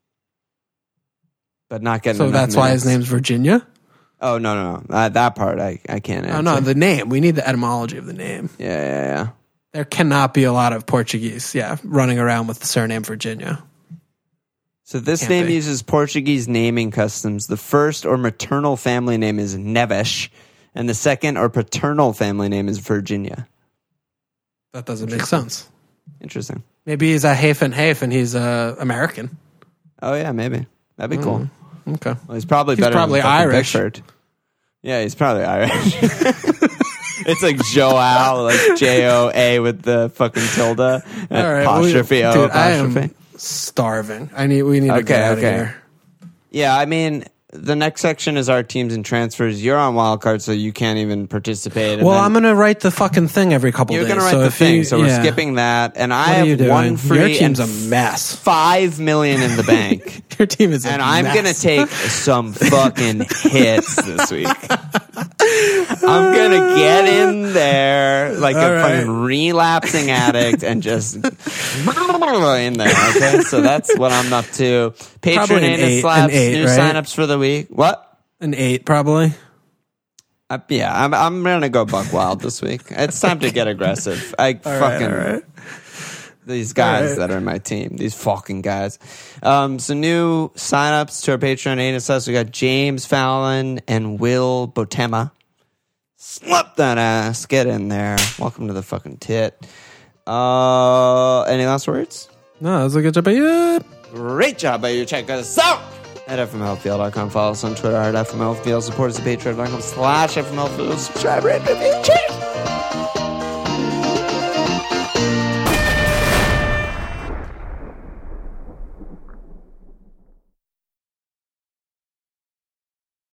but not getting. So enough that's why his minutes. name's Virginia. Oh no, no, no. Uh, that part I, I can't answer. Oh no, the name. We need the etymology of the name. yeah, yeah, yeah. There cannot be a lot of Portuguese, yeah, running around with the surname Virginia. So this Can't name be. uses Portuguese naming customs. The first or maternal family name is Neves, and the second or paternal family name is Virginia. That doesn't make sense. Interesting. Maybe he's a Hafen Hafen. He's uh, American. Oh yeah, maybe that'd be cool. Okay. Well, he's probably He's better probably than fucking Irish. Pickford. Yeah, he's probably Irish. It's like Joao, like J O A with the fucking tilde. All right, Apostrophe we- O dude, I apostrophe. am starving. I need. We need to Okay, get out okay. of here. Yeah, I mean, the next section is our teams and transfers. You're on wildcard, so you can't even participate. And Well, then I'm gonna write the fucking thing every couple You're days. going to write so the if thing, you- so we're yeah. skipping that. And I What are you have doing? one free Your team's and a mess. five million in the bank. Your team is, a And I'm mess. going to take some fucking hits this week. I'm going to get in there like All a right. fucking relapsing addict and just in there. Okay, so that's what I'm up to. Probably an Patreon eight, slaps, an eight, new right? signups for the week. What? an eight, probably. Uh, yeah, I'm I'm gonna go buck wild this week. It's time to get aggressive. I All right, fucking all right. these guys All right. that are in my team, these fucking guys. Um, so new signups to our Patreon A S S. We got James Fallon and Will Botema. Slap that ass. Get in there. Welcome to the fucking tit. Uh, any last words? No, that was a good job. Yeah. Great job by you. Check us out at F M L F L dot com. Follow us on Twitter at F M L F L. Support us at patreon dot com slash F M L F L. Subscribe, rate, review, cheers.